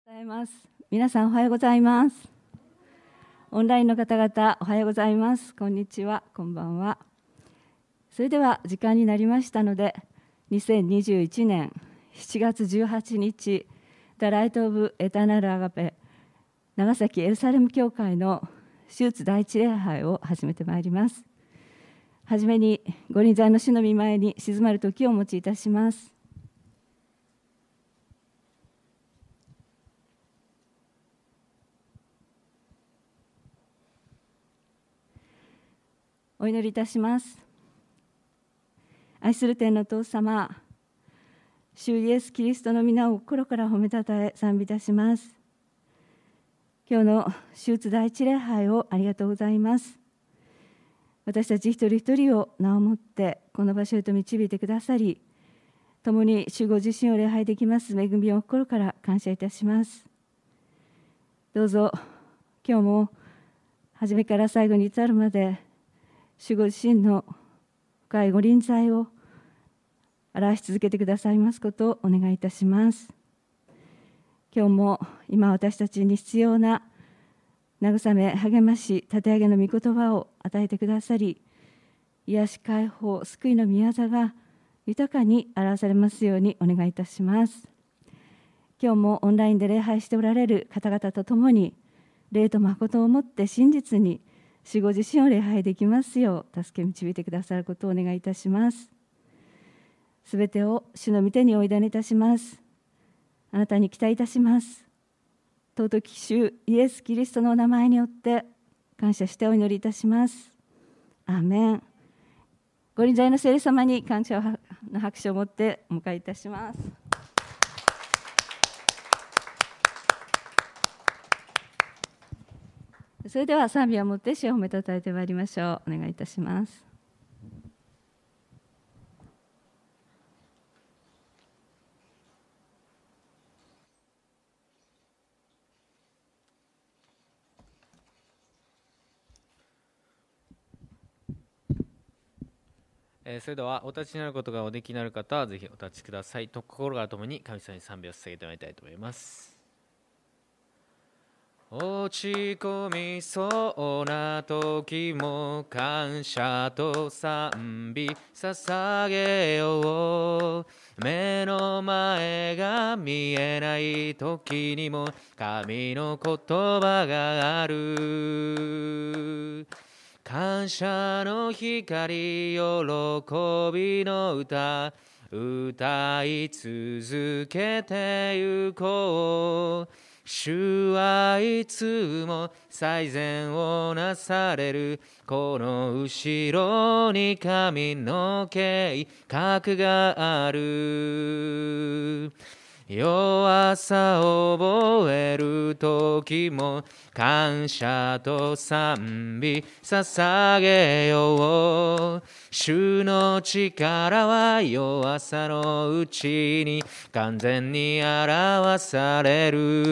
ございます。皆さんおはようございます。オンラインの方々おはようございます。こんにちは、こんばんは。それでは時間になりましたので、2021年7月18日、The Light of Eternal Agape 長崎エルサレム教会の手術第一礼拝を始めてまいります。はじめにご臨在の主の御前に静まる時をお持ちいたします。お祈りいたします。愛する天のお父様、主イエス・キリストの皆を心から褒めたたえ賛美いたします。今日の手術第一礼拝をありがとうございます。私たち一人一人を名をもってこの場所へと導いてくださり、共に主ご自身を礼拝できます恵みを心から感謝いたします。どうぞ今日も初めから最後に至るまで主ご自身の深いご臨在を表し続けてくださいますことをお願いいたします。今日も今私たちに必要な慰め、励まし、立て上げの御言葉を与えてくださり、癒し、解放、救いの御業が豊かに表されますようにお願いいたします。今日もオンラインで礼拝しておられる方々と共に、霊と誠をもって真実に主ご自身を礼拝できますよう助け導いてくださることをお願いいたします。すべてを主の御手にお委ねいたします。あなたに期待いたします。尊き主イエス・キリストのお名前によって感謝してお祈りいたします。アーメン。ご臨在の聖霊様に感謝の拍手を持ってお迎えいたします。それでは賛美をもって主を褒めたたえてまいりましょう。お願いいたします。 それではお立ちになることがおできになる方はぜひお立ちください。と心がともに神様に賛美を捧げてまいりたいと思います。落ち込みそうな時も感謝と賛美捧げよう。目の前が見えない時にも神の言葉がある。感謝の光、喜びの歌、歌い続けてゆこう。主はいつも最善をなされる。この後ろに神の計画がある。弱さを覚える時も感謝と賛美捧げよう。主の力は弱さのうちに完全に表され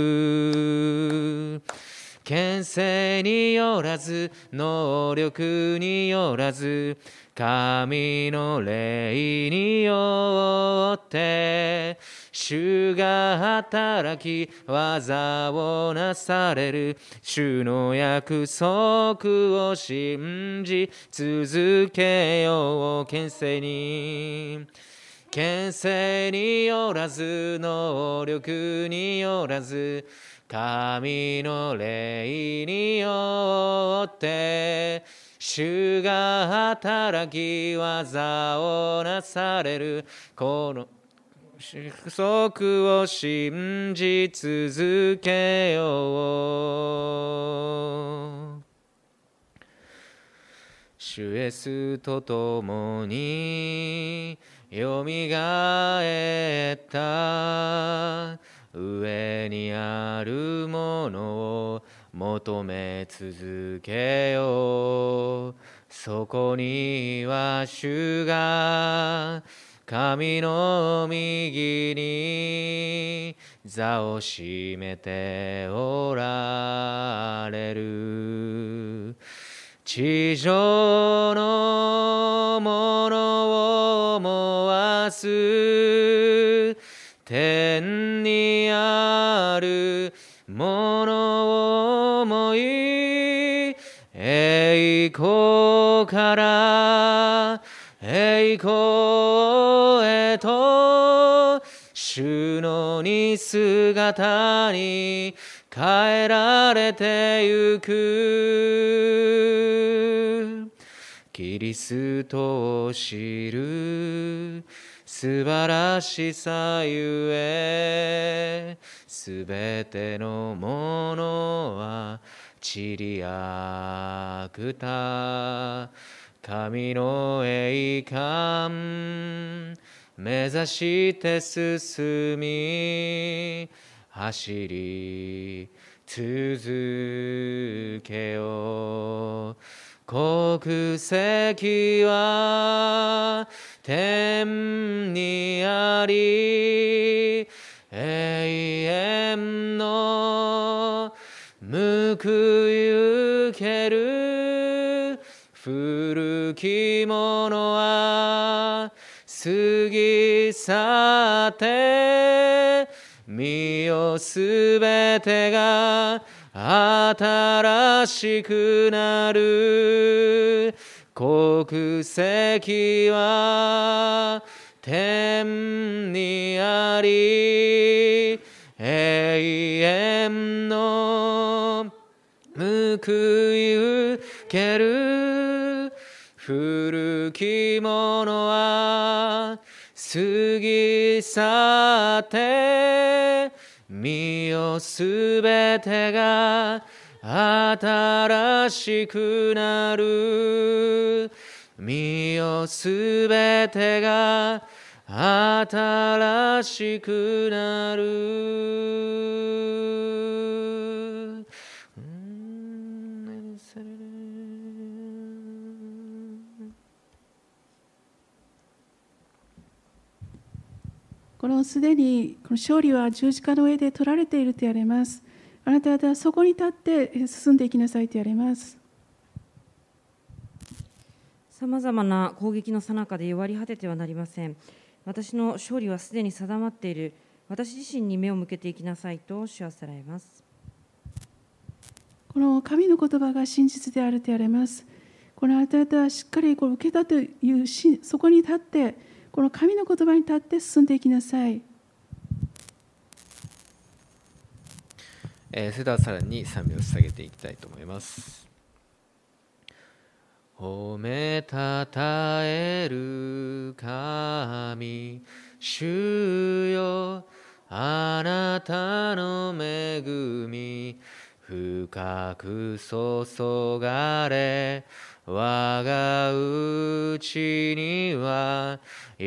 る。権勢によらず能力によらず神の霊によって主が働き技をなされる。主の約束を信じ続けよう。権勢によらず能力によらず神の霊によって主が働き技をなされる。この約束を信じ続けよう。主イエスと共によみがえった上にあるものを求め続けよう。そこには主が神の右に座を占めておられる。地上のものを思わす天にあるのい栄光から栄光へと主の似姿に変えられてゆく。キリストを知る素晴らしさゆえ、すべてのものは散りあくた。神の栄冠目指して進み、走り続けよう。国籍は天にあり、永遠の報い受ける。古きものは過ぎ去って、見よすべてが新しくなる。国籍は天にあり、永遠の報い受ける。古きものは過ぎ去って、見よすべてが新しくなる。見よすべてが新しくなる。 このすでにこの勝利は十字架の上で取られていると言われます。あなた方はそこに立って進んでいきなさいと言われます。 さまざまな攻撃の最中で弱り果ててはなりません。私の勝利はすでに定まっている。私自身に目を向けていきなさいと主はされます。 この神の言葉が真実であると言われます。このあなた方はしっかりこれ受けたというそこに立って、この神の言葉に立って進んでいきなさい。 それではさらに賛美を捧げていきたいと思います。褒めたたえる神、主よ、あなたの恵み深く注がれ、我がうちには喜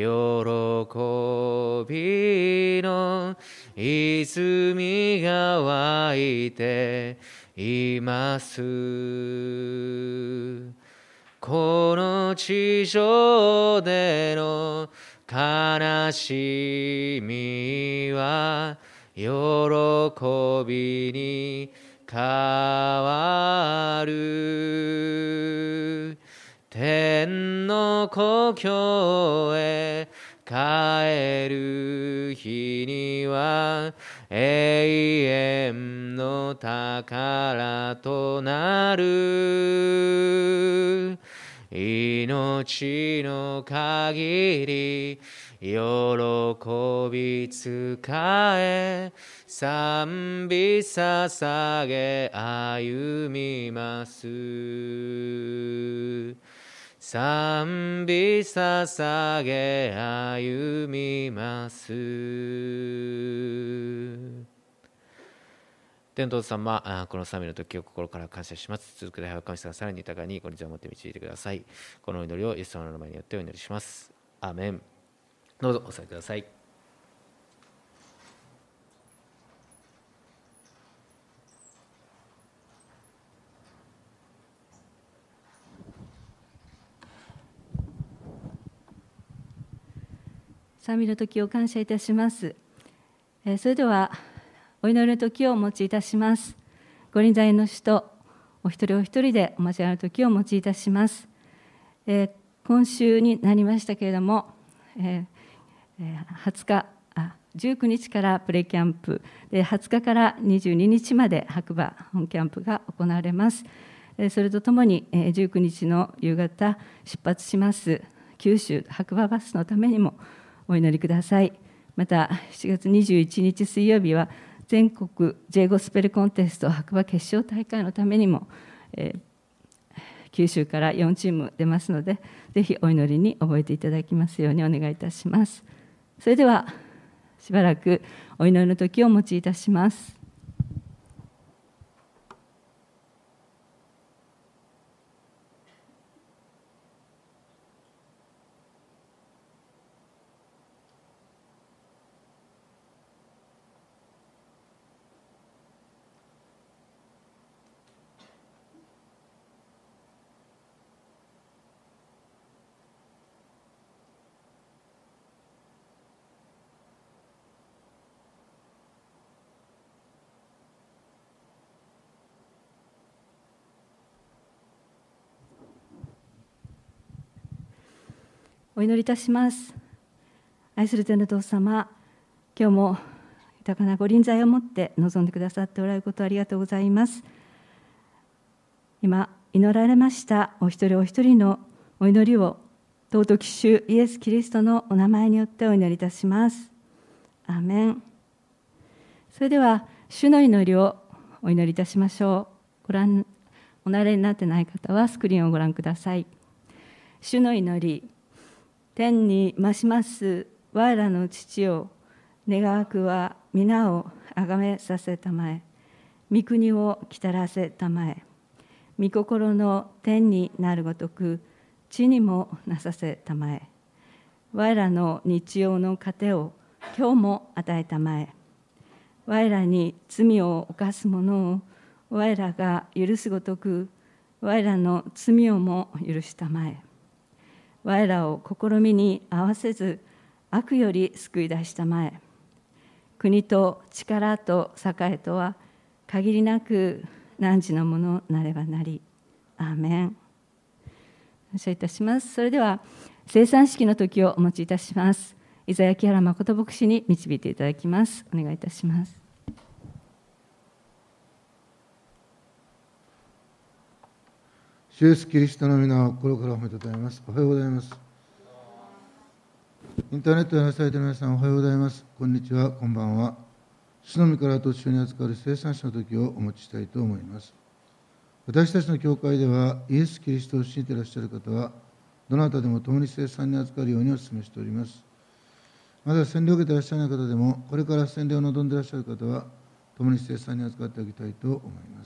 びの泉が湧いています。この地上での悲しみは喜びに変わる。天の故郷へ帰る日には永遠の宝となる。命の限り喜び仕え、賛美捧げ歩みます。賛美捧げ歩みます。天道様、この賛美の時を心から感謝します。続く礼拝を神様がさらに豊かにご理解を持って導いてください。この祈りをイエス様の名前によってお祈りします。アーメン。どうぞお座りください。 賛美の時を感謝いたします。それではお祈りの時をお持ちいたします。ご臨在の人お一人お一人でお交わりの時をお持ちいたします。今週になりましたけれども、20日 19日からプレキャンプで、20日から22日まで白馬本キャンプが行われます。それとともに19日の夕方出発します九州白馬バスのためにもお祈りください。また7月21日水曜日は全国 J ゴスペルコンテスト白馬決勝大会のためにも、九州から4チーム出ますので、ぜひお祈りに覚えていただきますようにお願いいたします。それではしばらくお祈りの時をお持ちいたします。お祈りいたします。愛する天の父様、今日も豊かなご臨在を持って臨んでくださっておられることありがとうございます。今祈られましたお一人お一人のお祈りを尊き主イエス・キリストのお名前によってお祈りいたします。アーメン。それでは主の祈りをお祈りいたしましょう。お慣れになってない方はスクリーンをご覧ください。主の祈り。天に増します我らの父よ、願わくは皆をあがめさせたまえ、御国をきたらせたまえ、御心の天になるごとく地にもなさせたまえ、我らの日曜の糧を今日も与えたまえ、我らに罪を犯す者を我らが許すごとく我らの罪をも許したまえ、我らを試みに合わせず悪より救い出したまえ、国と力と栄とは限りなく汝のものなればなり。アーメン。感謝いたします。それでは聖餐式の時をお持ちいたします。伊沢木原誠牧師に導いていただきます。お願いいたします。 主イエスキリストの皆を心から褒めたたえます。おはようございます。インターネットでなされた皆さん、おはようございます。こんにちは、こんばんは。主の御からと主に預かる聖餐式の時をお持ちしたいと思います。私たちの教会では、イエス・キリストを信じていらっしゃる方は、どなたでも共に聖餐に預かるようにお勧めしております。まだ洗礼を受けていらっしゃらない方でも、これから洗礼を望んでいらっしゃる方は、共に聖餐に預かってあげたいと思います。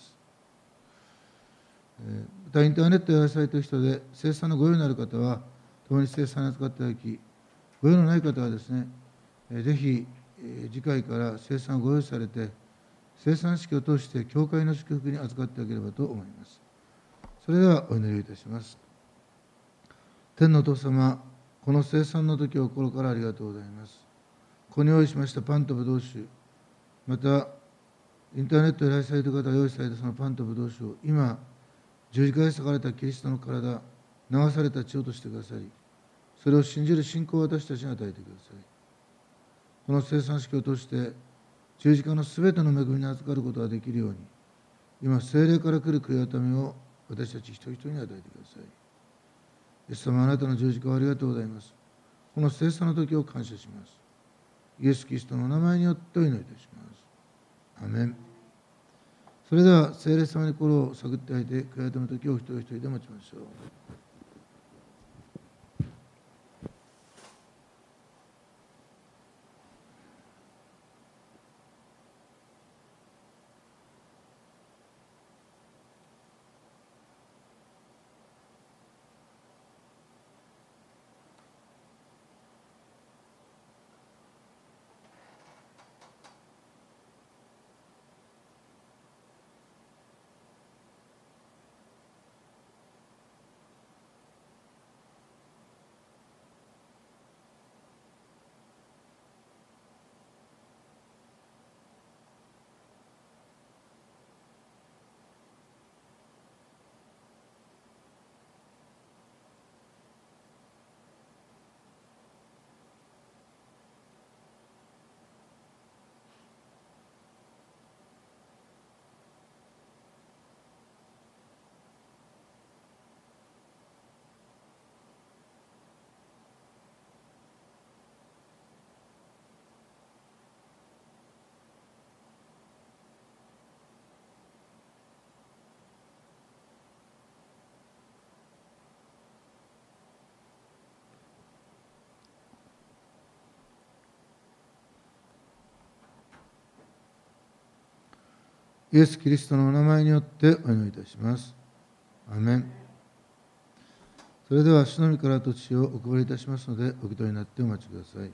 また、インターネットでやらされている人で、聖餐のご用のある方は、共に聖餐に預かっていただき、ご用のない方はですね、ぜひ、次回から聖餐をご用意されて、聖餐式を通して、教会の祝福に預かってあげればと思います。それでは、お祈りをいたします。天のお父様、この聖餐の時を心からありがとうございます。ここに用意しましたパンとブドウ酒、また、インターネットで依頼された方が用意されたそのパンとブドウ酒を、今、十字架で裂かれたキリストの体、流された血をとしてくださり、それを信じる信仰を私たちに与えてください。この聖餐式を通して、十字架のすべての恵みに預かることができるように、今、聖霊から来る悔い改めを私たち一人一人に与えてください。イエス様、あなたの十字架をありがとうございます。この聖餐の時を感謝します。イエス・キリストのお名前によってお祈りいたします。アメン。それでは、聖霊様に心を探ってあげて、悔い改めの時を一人一人で待ちましょう。 イエス・キリストのお名前によってお祈りいたします。アーメン。それでは主の御からと血をお配りいたしますので、お祈りになってお待ちください。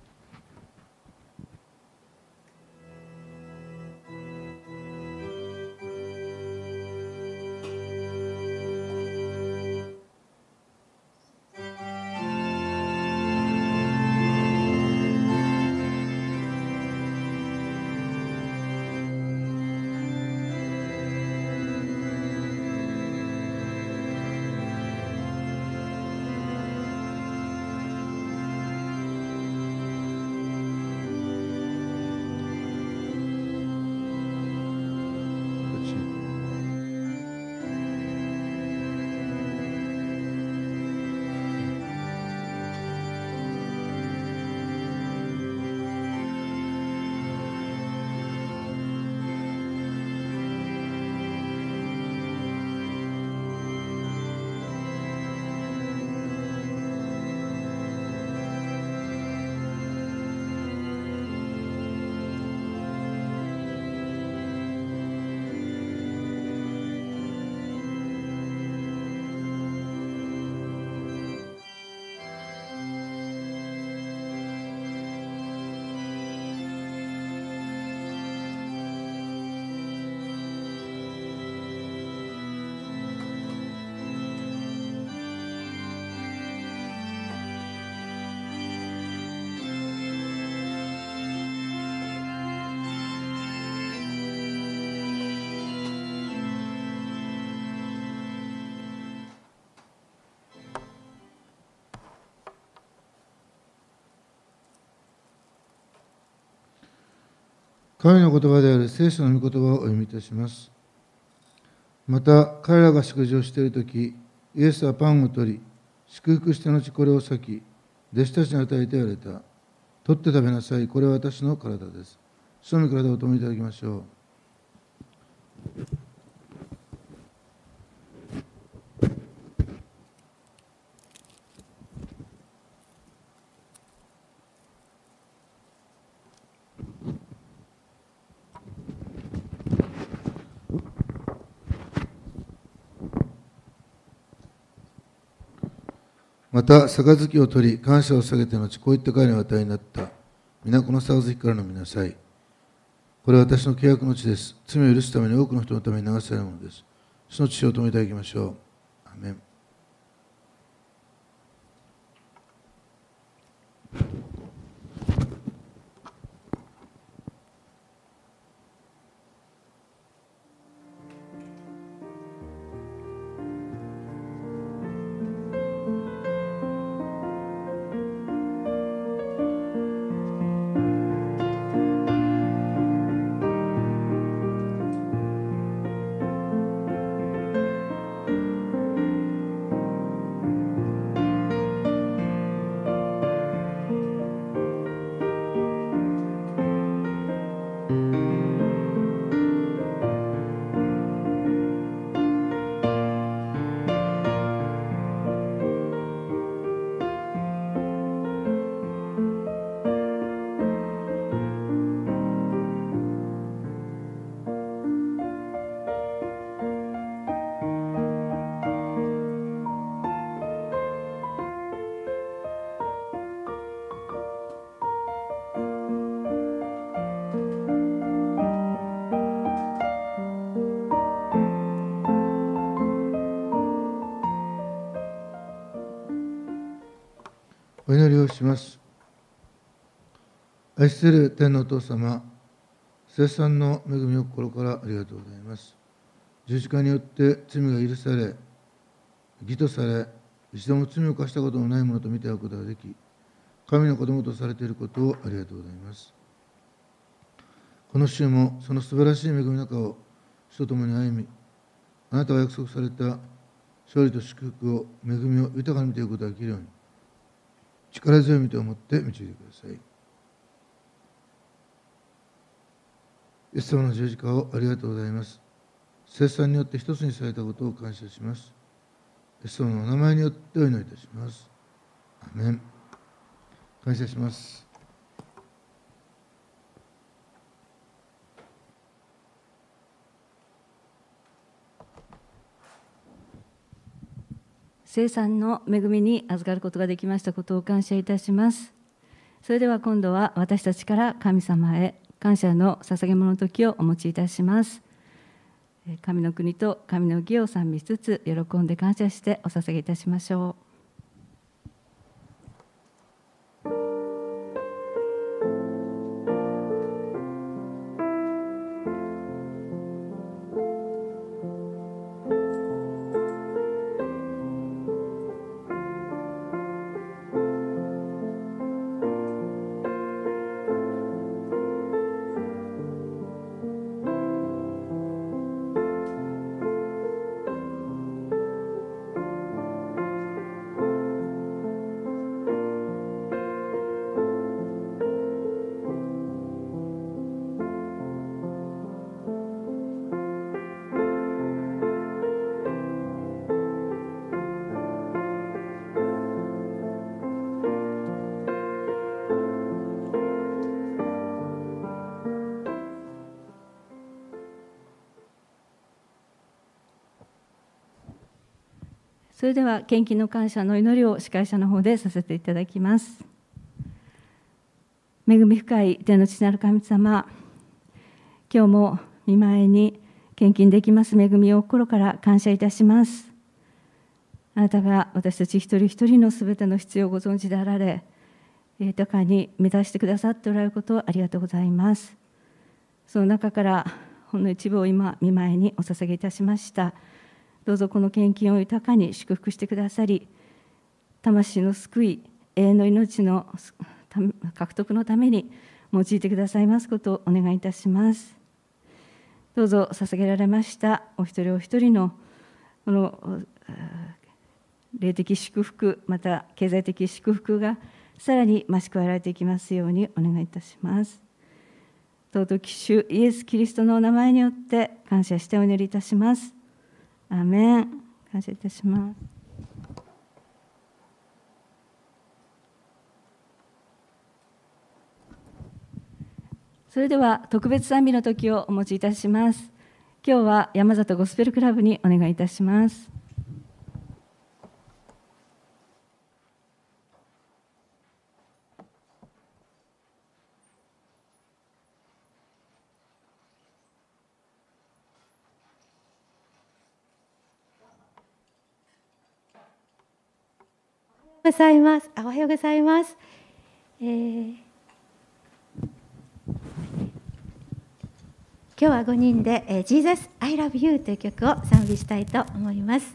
神の言葉である聖書の御言葉をお読みいたします。また、彼らが食事をしているとき、イエスはパンを取り、祝福して後これを裂き、弟子たちに与えて言われた。取って食べなさい。これは私の体です。主の御体を共にいただきましょう。また、杯を取り、感謝を下げて後、こういった彼にお与えになった。皆この杯から飲みなさい。これは私の契約の地です。罪を許すために多くの人のために流されるものです。主の血を共にいただきましょう。アーメン。お祈りをします。愛する天のお父様、聖餐の恵みを心からありがとうございます。十字架によって罪が許され、義とされ、一度も罪を犯したことのないものと見て会うことができ、神の子供とされていることをありがとうございます。この週もその素晴らしい恵みの中を主と共に歩み、あなたが約束された勝利と祝福を、恵みを豊かに見ていくことができるように、力強い御手を持って導いてください。イエス様の十字架をありがとうございます。聖餐によって一つにされたことを感謝します。イエス様のお名前によってお祈りいたします。アーメン。感謝します。 聖餐の恵みに預かることができましたことを感謝いたします。それでは今度は私たちから神様へ感謝の捧げ物の時をお持ちいたします。神の国と神の義を賛美しつつ、喜んで感謝してお捧げいたしましょう。それでは献金の感謝の祈りを司会者の方でさせていただきます。恵み深い天の父なる神様、今日も御前に献金できます恵みを心から感謝いたします。あなたが私たち一人一人のすべての必要をご存知であられ、豊かに満たしてくださっておられることをありがとうございます。その中からほんの一部を今御前にお捧げいたしました。どうぞこの献金を豊かに祝福してくださり、魂の救い、永遠の命の獲得のために用いてくださいますことをお願いいたします。どうぞ捧げられましたお一人お一人のこの霊的祝福、また経済的祝福がさらに増し加えられていきますようにお願いいたします。尊き主イエス・キリストのお名前によって感謝してお祈りいたします。アーメン。感謝いたします。それでは特別賛美の時をお持ちいたします。今日は山里ゴスペルクラブにお願いいたします。 おはようございます。今日は5人で「Jesus, I love you」という曲を賛美したいと思います。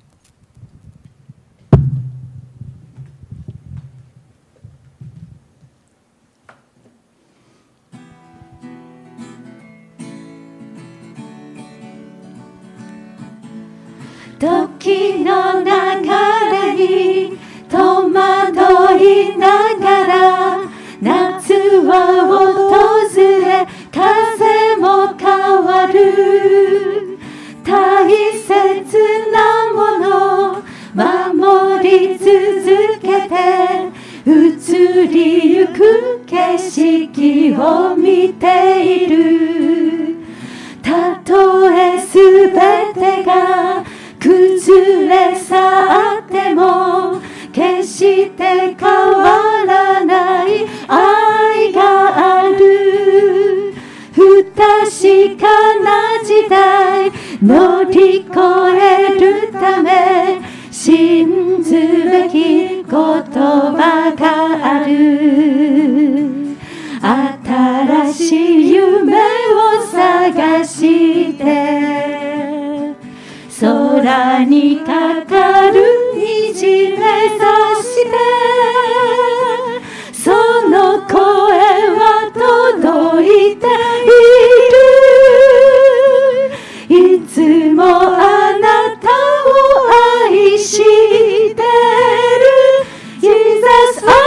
時の流れに戸惑いながら夏は訪れ風も変わる大切なもの守り続けて移りゆく景色を見ているたとえすべてが崩れ去っても決して変わらない愛がある不確かな時代乗り越えるため信ずべき言葉がある新しい夢を探して空にかかる虹目指してその声は届いているいつもあなたを愛してる Jesus, I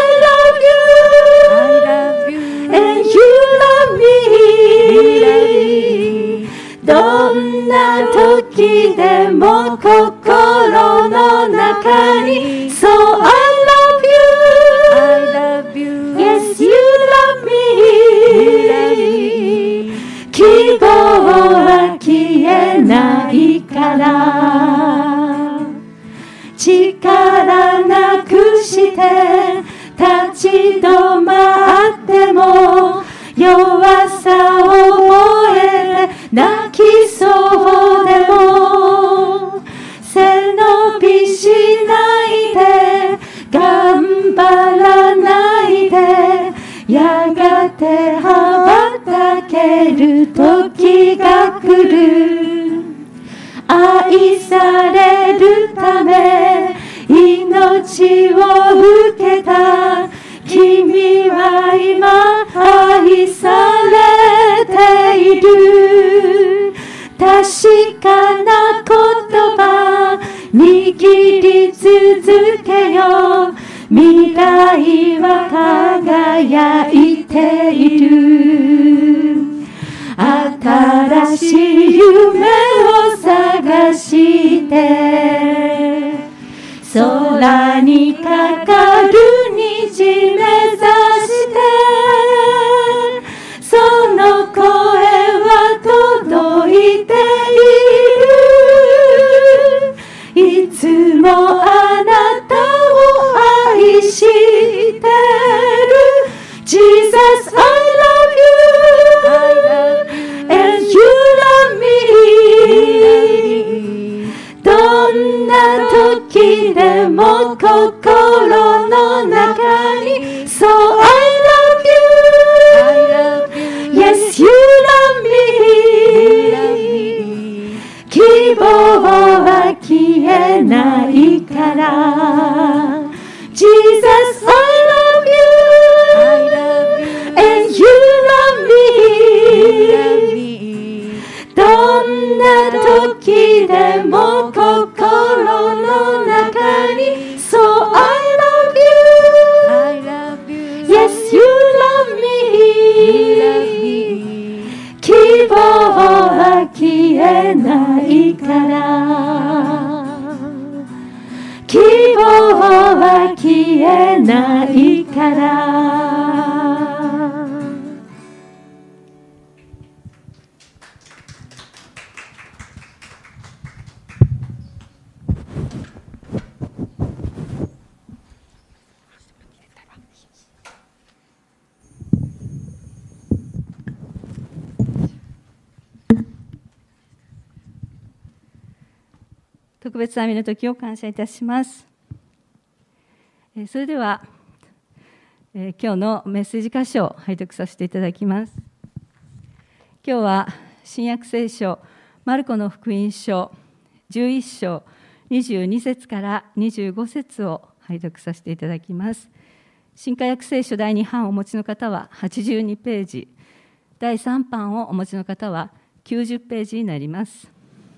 love you and you love me どんな時でも心の中に So I love you Yes you love me 希望は消えないから誓力なくして立ち止まっても弱さを覚えて泣きそうでも背伸びしないで頑張らないでやがて羽ばたける時が来る愛されるため命を受けた君は今愛されている確かな言葉握り続けよ未来は輝いている新しい夢を探して空にかかる虹目指してその声は届いているいつもあなたを愛してる Jesus I love you and you love me どんな時でも心の中に So I love you Yes you love me 希望は消えないから Jesus I love you and you love me どんな時でも心の中に So I love you Yes you love me 希望は消えないから希望は消えないから特別賛美の時を感謝いたします。それでは、今日のメッセージ箇所を拝読させていただきます。今日は新約聖書マルコの福音書11章22節から25節を拝読させていただきます。新化訳聖書第2版をお持ちの方は82ページ、第3版をお持ちの方は90ページになります。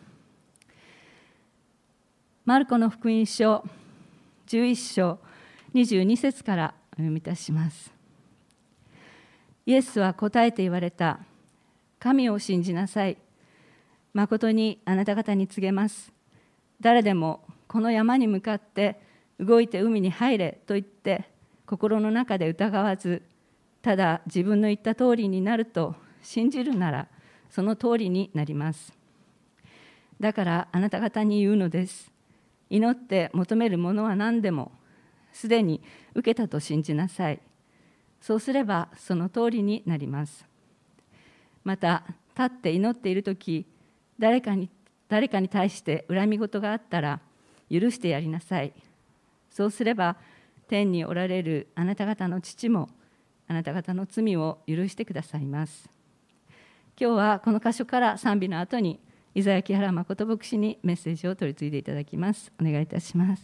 マルコの福音書11章22節からお読みいたします。イエスは答えて言われた。神を信じなさい。まことにあなた方に告げます。誰でもこの山に向かって動いて海に入れと言って心の中で疑わず、ただ自分の言った通りになると信じるならその通りになります。だからあなた方に言うのです。祈って求めるものは何でもすでに受けたと信じなさい。そうすればその通りになります。また立って祈っているとき、誰かに対して恨み事があったら許してやりなさい。そうすれば天におられるあなた方の父もあなた方の罪を許してくださいます。今日はこの箇所から賛美の後に伊沢木原誠牧師にメッセージを取り次いでいただきます。お願いいたします。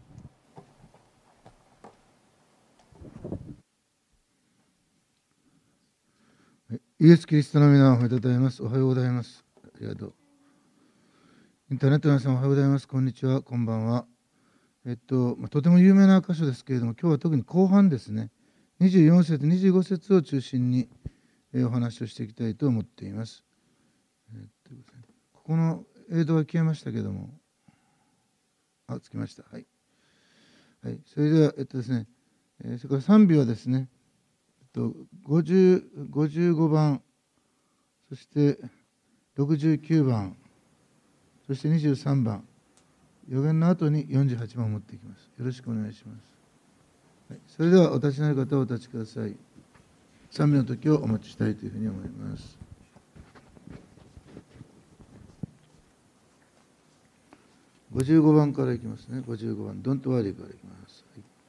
イエス・キリストの皆を褒めたたえます。おはようございます。ありがとう。インターネットの皆さんおはようございます。こんにちは、こんばんは。とても有名な箇所ですけれども、今日は特に後半ですね、24節、25節を中心にお話をしていきたいと思っています。ここの映像が消えましたけれども、つきました。はい。はい、それでは、ですね、それから賛美はですね、55番、そして69番、そして23番、 予言の後に48番を持っていきます。よろしくお願いします。はい、それではお立ちになる方はお立ちください。賛美の時をお待ちしたいというふうに思います。55番からいきますね。55番、Don't worry からいきます。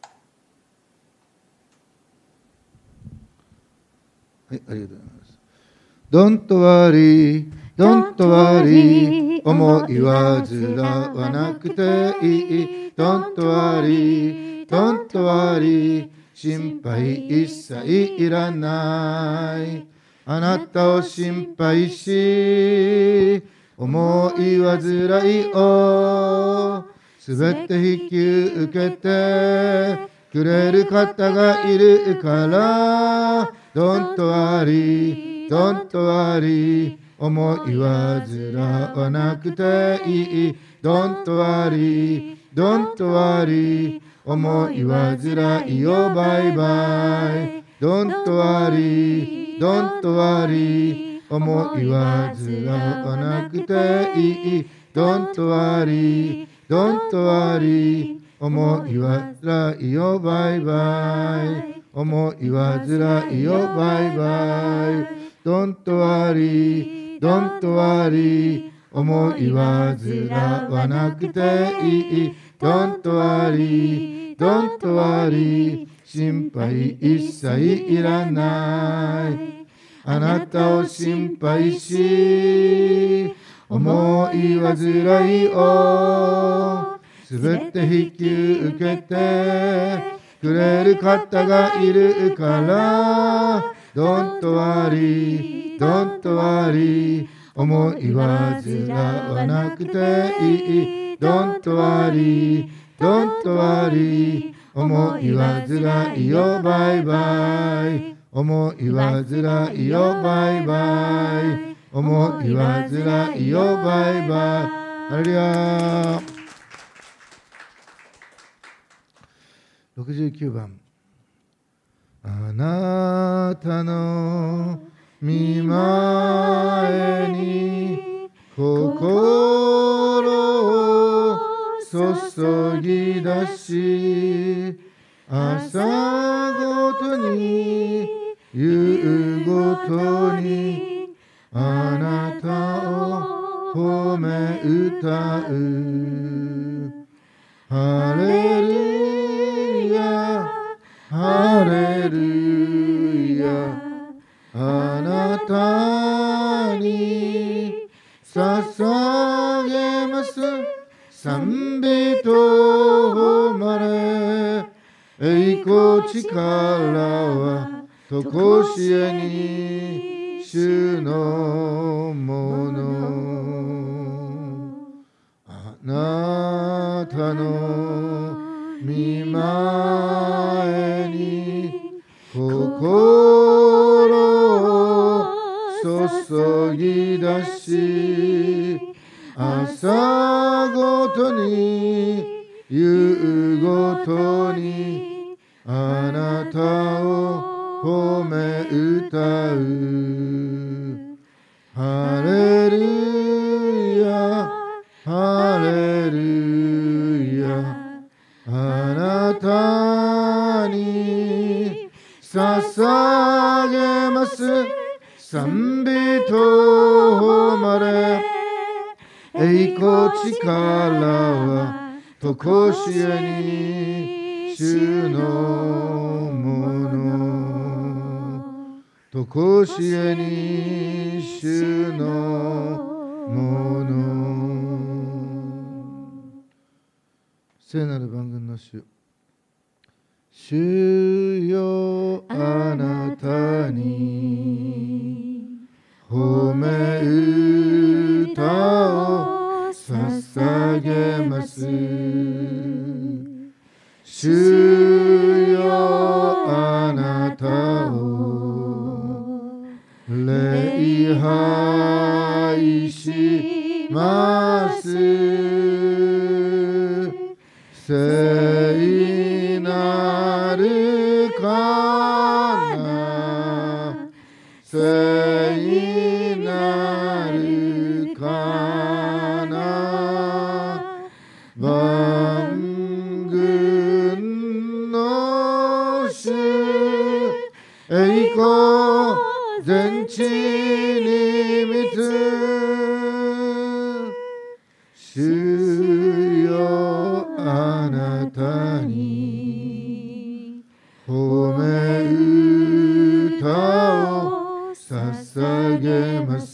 はい、ありがとうございます。Don't worry, don't worry 思い煩わなくていい Don't worry, don't worry 心配一切いらないあなたを心配し思い煩いをすべて引き受けてくれる方がいるから Don't worry, don't worry 思い煩わなくていい Don't worry, don't worry 思い煩いをバイバイ Don't worry, don't worry 思い煩わなくていい Don't worry, don't worry 思い煩いをバイバイ思い煩いをバイバイ Don't worry, don't worry 思い煩わなくていい Don't worry, don't worry 心配一切いらないあなたを心配し思い煩いをすべて引き受けてくれる方がいるから Don't worry, don't worry 思い煩わなくていい Don't worry, don't worry 思い煩いをバイバイ思い煩いをバイバイ思い煩いをバイバイハレルヤ69番あなたの御前に心を注ぎ出し朝ごとに夕ごとにあなたを褒め歌うハレルヤハレルヤあなたに捧げます賛美と誉れ栄光力はとこしえに主のものあなたの御前に心を注ぎ出し朝ごとに夕ごとにあなたを褒め歌うハレルヤハレルヤあなたに捧げます賛美と誉れ栄光力はとこしえに主のものとこしえに主のもの聖なる万軍の主主よあなたに褒め歌を捧げます主よあなたを礼拝します聖なるかな聖なるかな万軍の主、栄光全地に満つ。主よあなたに褒め歌を捧げます。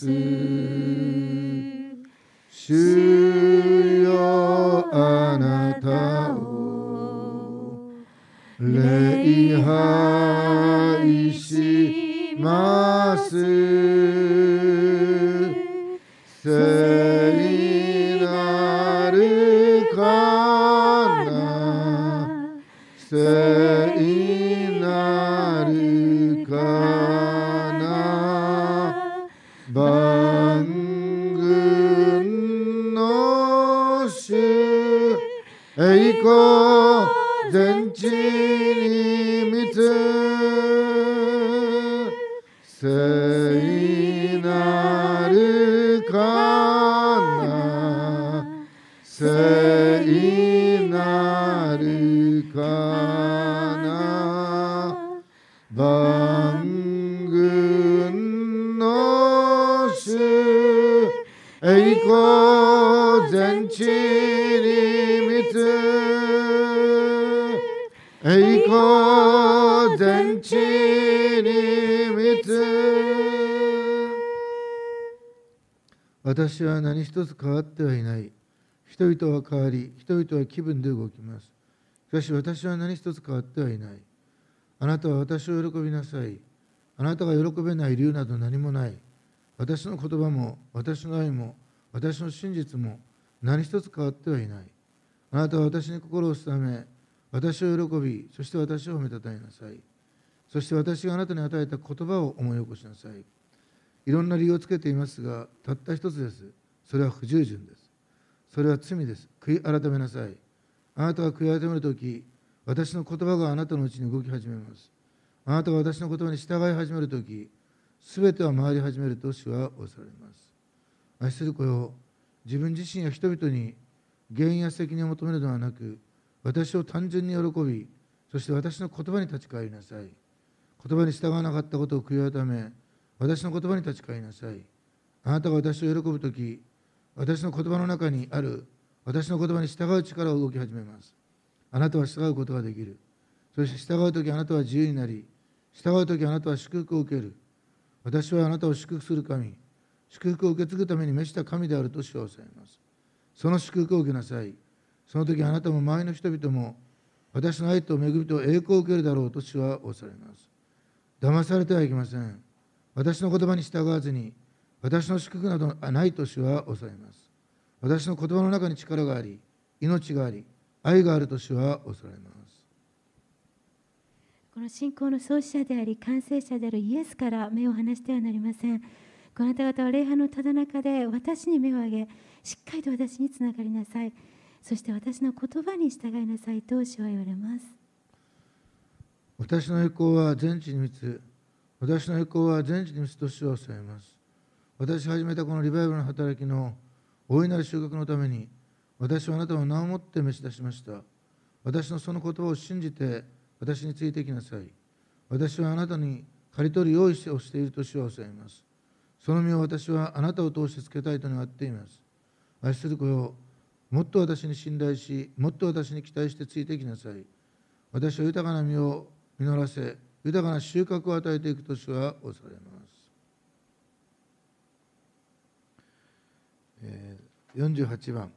主よあなたを礼拝します。聖なるかな、聖なるかな、万軍の主、栄光全地に満つ。聖なるかな、聖なるかな、万軍の主、栄光全地に満つ。栄光全地に満つ。私は何一つ変わってはいない。人々は変わり、人々は気分で動きます。しかし私は何一つ変わってはいない。あなたは私を喜びなさい。あなたが喜べない理由など何もない。私の言葉も、私の愛も、私の真実も何一つ変わってはいない。あなたは私に心を定め、私を喜び、そして私を褒めたたえなさい。そして私があなたに与えた言葉を思い起こしなさい。いろんな理由をつけていますが、たった一つです。それは不従順です。それは罪です。悔い改めなさい。あなたが悔い改めるとき、私の言葉があなたのうちに動き始めます。あなたが私の言葉に従い始めるとき、すべては回り始めると主はおっしゃられます。愛する子よ、自分自身や人々に原因や責任を求めるのではなく、私を単純に喜び、そして私の言葉に立ち返りなさい。言葉に従わなかったことを悔い改め、私の言葉に立ち返りなさい。あなたが私を喜ぶとき、私の言葉の中にある私の言葉に従う力を動き始めます。あなたは従うことができる。そして従うときあなたは自由になり、従うときあなたは祝福を受ける。私はあなたを祝福する神、祝福を受け継ぐために召した神であると主はおっしゃいます。その祝福を受けなさい。その時あなたも周りの人々も私の愛と恵みと栄光を受けるだろうと主はおっしゃいます。騙されてはいけません。私の言葉に従わずに、私の祝福などないと主はおっしゃいます。私の言葉の中に力があり、命があり、愛があると主はおっしゃいます。 この信仰の創始者であり、完成者であるイエスから目を離してはなりません。あなた方は礼拝のただ中で私に目を上げ、しっかりと私につながりなさい。そして私の言葉に従いなさいと主は言われます。 私の栄光は全地に満つ。私の栄光は全地に満つと主はおっしゃいます。私が始めたこのリバイバルの働きの大いなる収穫のために、私はあなたを名をもって召し出しました。私のその言葉を信じて私についてきなさい。私はあなたに刈り取り用意をしていると主はおっしゃいます。その身を私はあなたを通してつけたいと願っています。愛する子よ、もっと私に信頼し、もっと私に期待してついてきなさい。私は豊かな実を実らせ、豊かな収穫を与えていくと主はおっしゃいます。48番。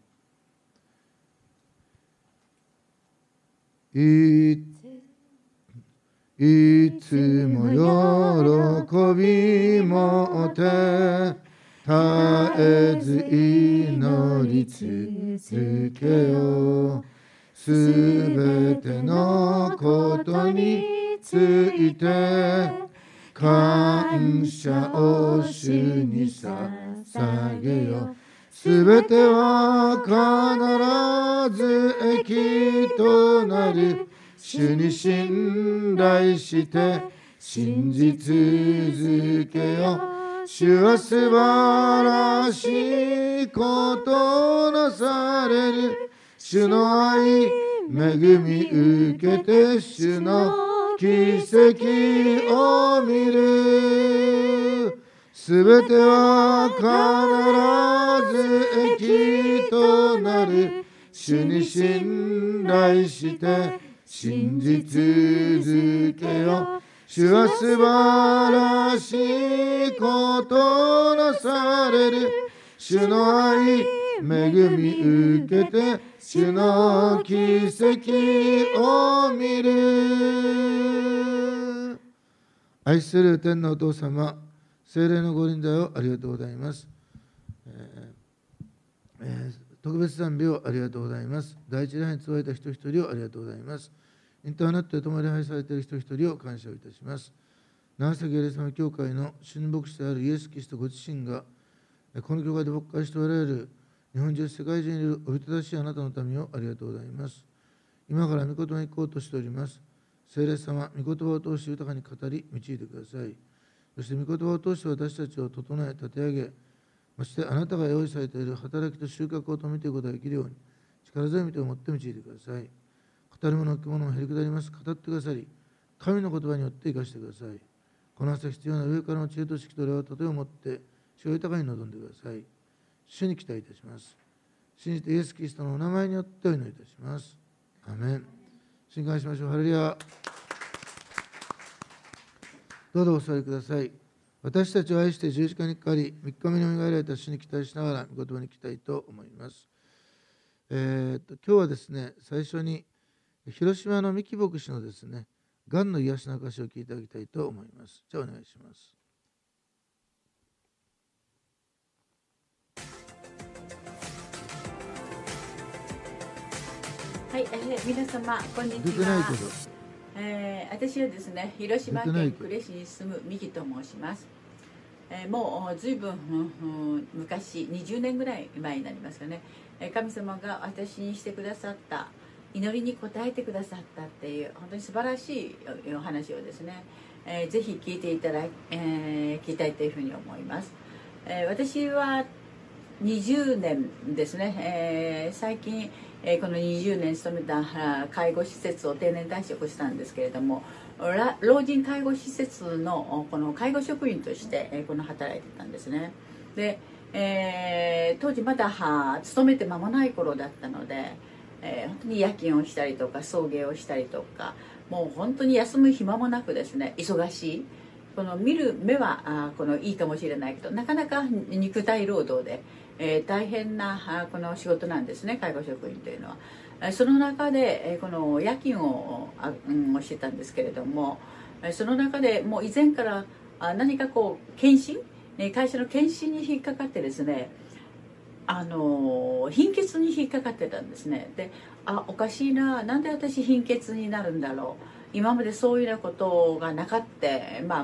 いつも喜びもって絶えず祈り続けよう。すべてのことについて感謝を主に捧げよう。すべては必ず益となる。主に信頼して信じ続けよ。主は素晴らしいことなされる。 主の愛、恵み受けて主の奇跡を見る。すべては必ず益となる。主に信頼して信じ続けよ。主は素晴らしいことなされる。主の愛、恵み受けて主の奇跡を見る。愛する天のお父様、聖霊のご臨在をありがとうございます。特別賛美をありがとうございます。第一礼拝に集えた人一人をありがとうございます。インターネットで共礼拝されている人一人を感謝いたします。長崎エレ様教会の神牧師であるイエス・キリストご自身が、この教会で牧会しておられる日本中世界中にいるおびただしいあなたの民をありがとうございます。今から御言葉に行こうとしております。聖霊様、御言葉を通して豊かに語り、導いてください。そして御言葉を通して私たちを整え、立て上げ、そしてあなたが用意されている働きと収穫を止めていくことができるように、力強い御手を持って導いてください。語る者、聞く者もへりくだります。語ってくださり、神の言葉によって生かしてください。この朝必要な上からの知恵と識と霊を例えを持って、主を豊かに臨んでください。主に期待いたします。信じてイエス・キリストのお名前によってお祈りいたします。アーメン。信感しましょう。ハレルヤ。どうぞお座りください。私たちを愛して十字架にかかり、3日目によみがえられた主に期待しながら、御言葉に期待と思います。今日はですね、最初に広島の三木牧師のですね、がんの癒しの証を聞いていただきたいと思います。じゃあお願いします。 はい、皆様こんにちは。 出てないけど。 私はですね、広島県呉市に住む三木と申します。もうずいぶん昔、20年ぐらい前になりますかね。神様が私にしてくださった祈りに応えてくださったっていう本当に素晴らしいお話をですね、ぜひ聞いていただきたいというふうに思います。私は20年ですね、最近この20年勤めた介護施設を定年退職したんですけれども、老人介護施設のこの介護職員としてこの働いてたんですね。で、当時まだ勤めて間もない頃だったので、本当に夜勤をしたりとか送迎をしたりとか、もう本当に休む暇もなくですね、忙しい。この見る目はいいかもしれないけど、なかなか肉体労働で、大変なこの仕事なんですね、介護職員というのは。その中でこの夜勤をしてたんですけれども、その中でもう以前から何かこう検診、会社の検診に引っかかってですね、貧血に引っかかってたんですね。で、おかしいな、なんで私貧血になるんだろう。今までそういうようなことがなかった、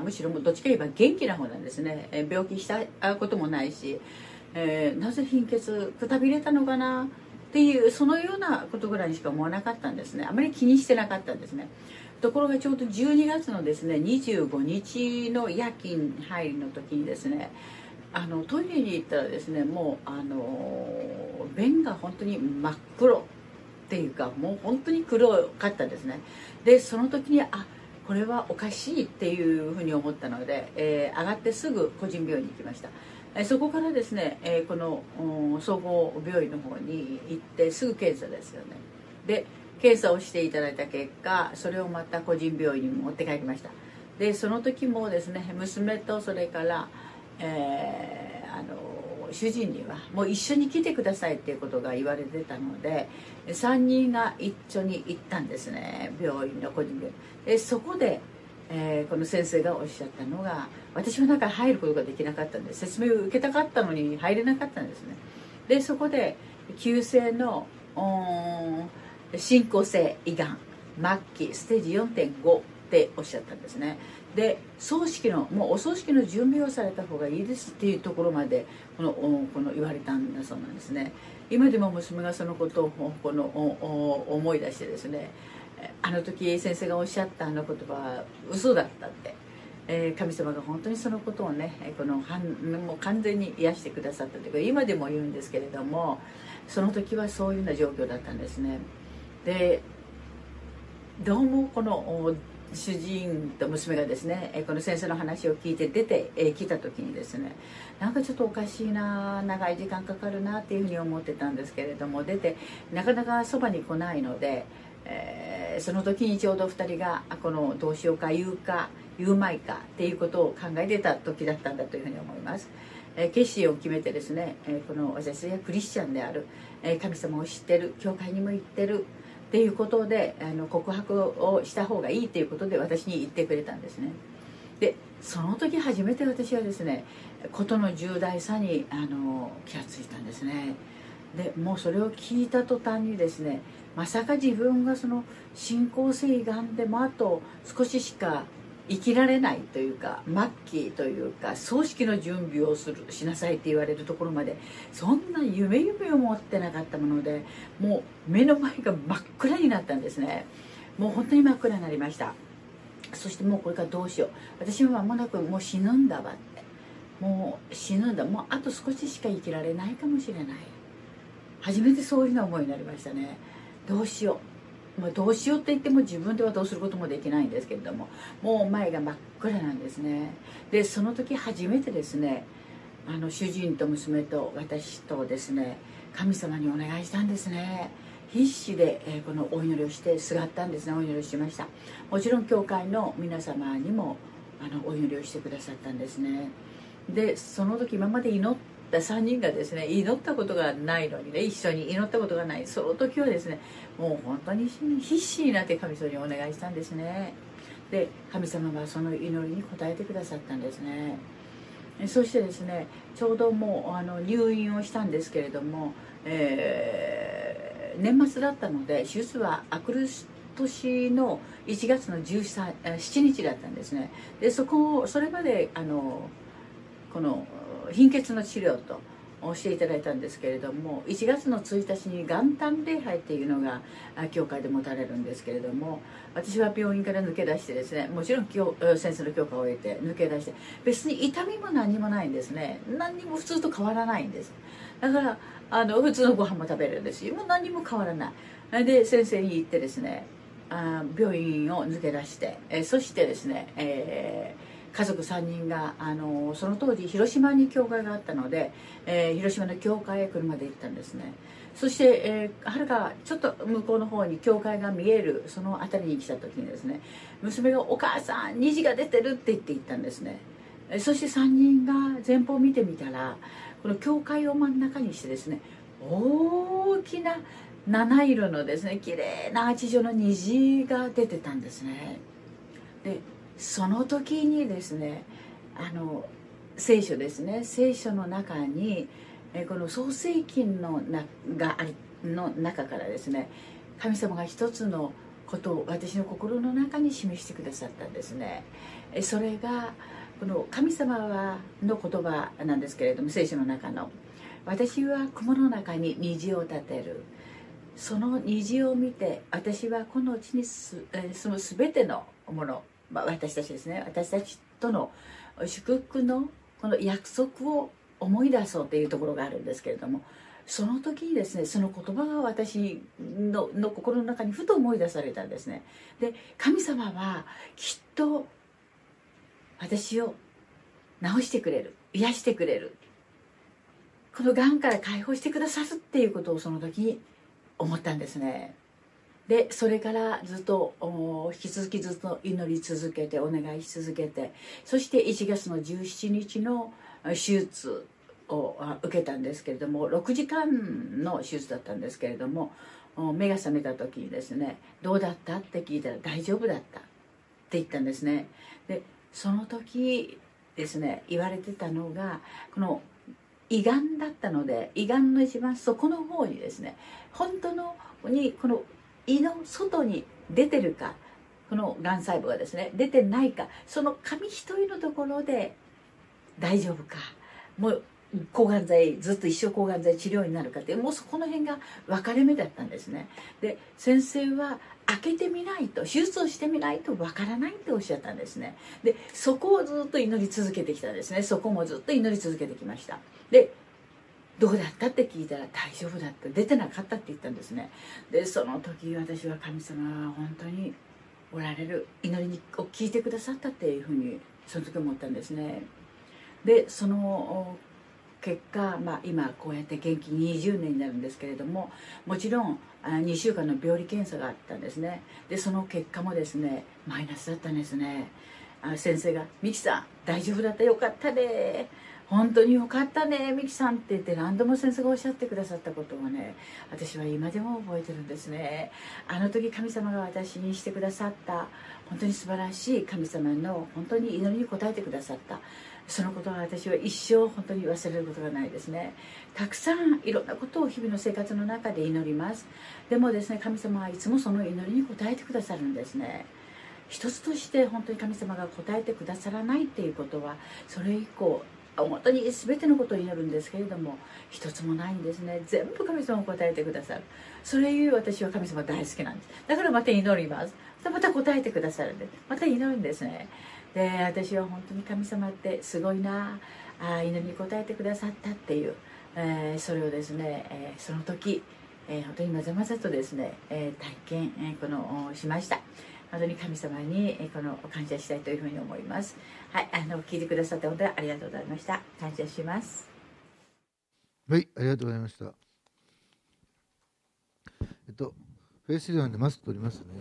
むしろどっちか言えば元気な方なんですね。病気したこともないし、なぜ貧血くたびれたのかなっていう、そのようなことぐらいにしか思わなかったんですね。あまり気にしてなかったんですね。ところがちょうど12月のですね25日の夜勤入りの時にですね、トイレに行ったらですね、もう便が本当に真っ黒っていうか、もう本当に黒かったんですね。でその時にこれはおかしいっていうふうに思ったので、上がってすぐ個人病院に行きました。そこからですね、この総合病院の方に行ってすぐ検査ですよね。で検査をしていただいた結果、それをまた個人病院に持って帰りました。でその時もですね、娘とそれから主人にはもう一緒に来てくださいっていうことが言われてたので、3人が一緒に行ったんですね、病院の個人病院で。そこで、この先生がおっしゃったのが、私は中に入ることができなかったんで、説明を受けたかったのに入れなかったんですね。でそこで急性の進行性胃がん末期ステージ 4.5 っておっしゃったんですね。でもうお葬式の準備をされた方がいいですっていうところまでこの言われたんだそうなんですね。今でも娘がそのことを思い出してですね、あの時先生がおっしゃった言葉は嘘だったって、神様が本当にそのことをね、もう完全に癒してくださったというか、今でも言うんですけれども、 その時はそういうような状況だったんですね。でどうもこの主人と娘がですねこの先生の話を聞いて出てきた時にですね、なんかちょっとおかしいな、長い時間かかるなっていうふうに思ってたんですけれども、出てなかなかそばに来ないので、その時にちょうど2人がこのどうしようか言うまいかっていうことを考えてた時だったんだというふうに思います。決心を決めてですね、この私はクリスチャンである、神様を知ってる、教会にも行ってるっていうことで告白をした方がいいということで私に言ってくれたんですね。でその時初めて私はですね事の重大さに気がついたんですね。でもうそれを聞いた途端にですね、まさか自分がその進行性がんでもあと少ししか生きられないというか、末期というか葬式の準備をしなさいって言われるところまでそんな夢を持ってなかったもので、もう目の前が真っ暗になったんですね。もう本当に真っ暗になりました。そしてもうこれからどうしよう、私は間もなくもう死ぬんだわって、もう死ぬんだ、もうあと少ししか生きられないかもしれない、初めてそういうような思いになりましたね。どうしよう、どうしようって言っても自分ではどうすることもできないんですけれども、もう前が真っ暗なんですね。でその時初めてですね主人と娘と私とですね神様にお願いしたんですね。必死でこのお祈りをしてすがったんですね。お祈りをしました。もちろん教会の皆様にもお祈りをしてくださったんですね。でその時今まで祈った3人がですね祈ったことがないのにね、一緒に祈ったことがない、その時はですねもう本当に必死になって神様にお願いしたんですね。で神様はその祈りに応えてくださったんですね。そしてですねちょうどもう入院をしたんですけれども、年末だったので手術は明くる年の1月の7日だったんですね。でそれまでこの貧血の治療としていただいたんですけれども、1月の1日に元旦礼拝っていうのが教会で持たれるんですけれども、私は病院から抜け出してですね、もちろん先生の許可を得て抜け出して、別に痛みも何もないんですね。何にも普通と変わらないんです。だから普通のご飯も食べれるんですし、もう何にも変わらない。で先生に言ってですね病院を抜け出して、そしてですね、家族3人がその当時広島に教会があったので、広島の教会へ車で行ったんですね。そして、はるかちょっと向こうの方に教会が見えるその辺りに来た時にですね、娘が「お母さん虹が出てる」って言ったんですね。そして3人が前方を見てみたら、この教会を真ん中にしてですね大きな七色のですね綺麗なアーチ状の虹が出てたんですね。でその時にですね聖書ですね、聖書の中にこの創世記の中からですね神様が一つのことを私の心の中に示してくださったんですね。それがこの神様の言葉なんですけれども、聖書の中の「私は雲の中に虹を立てる」、その虹を見て私はこの地に住む全てのもの、私たちですね、私たちとの祝福のこの約束を思い出そうというところがあるんですけれども、その時にですねその言葉が私の心の中にふと思い出されたんですね。で神様はきっと私を治してくれる、癒してくれる、このがんから解放してくださるっていうことをその時に思ったんですね。でそれからずっと引き続きずっと祈り続けてお願いし続けて、そして1月の17日の手術を受けたんですけれども、6時間の手術だったんですけれども、目が覚めた時にですね「どうだった?」って聞いたら「大丈夫だった」って言ったんですね。でその時ですね言われてたのがこの胃がんだったので、胃がんの一番底の方にですね本当にこの胃の外に出てるか、このがん細胞がですね出てないか、その紙一重のところで大丈夫か、もう抗がん剤ずっと一生抗がん剤治療になるかって、もうそこの辺が分かれ目だったんですね。で先生は開けてみないと、手術をしてみないと分からないっておっしゃったんですね。でそこをずっと祈り続けてきたんですね。そこもずっと祈り続けてきました。でどうだったって聞いたら大丈夫だって出てなかったって言ったんですね。でその時私は神様は本当におられる、祈りを聞いてくださったっていうふうにその時思ったんですね。でその結果、今こうやって元気20年になるんですけれども、もちろん2週間の病理検査があったんですね。でその結果もですねマイナスだったんですね。先生が「ミキさん大丈夫だった、よかったね、本当によかったねミキさん」って言って何度も先生がおっしゃってくださったことをね、私は今でも覚えてるんですね。あの時神様が私にしてくださった本当に素晴らしい神様の本当に祈りに応えてくださった、そのことは私は一生本当に忘れることがないですね。たくさんいろんなことを日々の生活の中で祈ります。でもですね、神様はいつもその祈りに応えてくださるんですね。一つとして本当に神様が応えてくださらないっていうことは、それ以降本当に全てのことを祈るんですけれども一つもないんですね。全部神様が答えてくださる。それゆえ私は神様大好きなんです。だからまた祈ります。また答えてくださるんでまた祈るんですね。で私は本当に神様ってすごいな、祈りに応えてくださったっていう、それをですね、その時、本当にまざまざとですね、体験、しました。本当に神様に感謝したいというふうに思います。はい、聞いてくださって本当にありがとうございました。感謝します。 はい、ありがとうございました。フェイスリワンでマスク取りますね。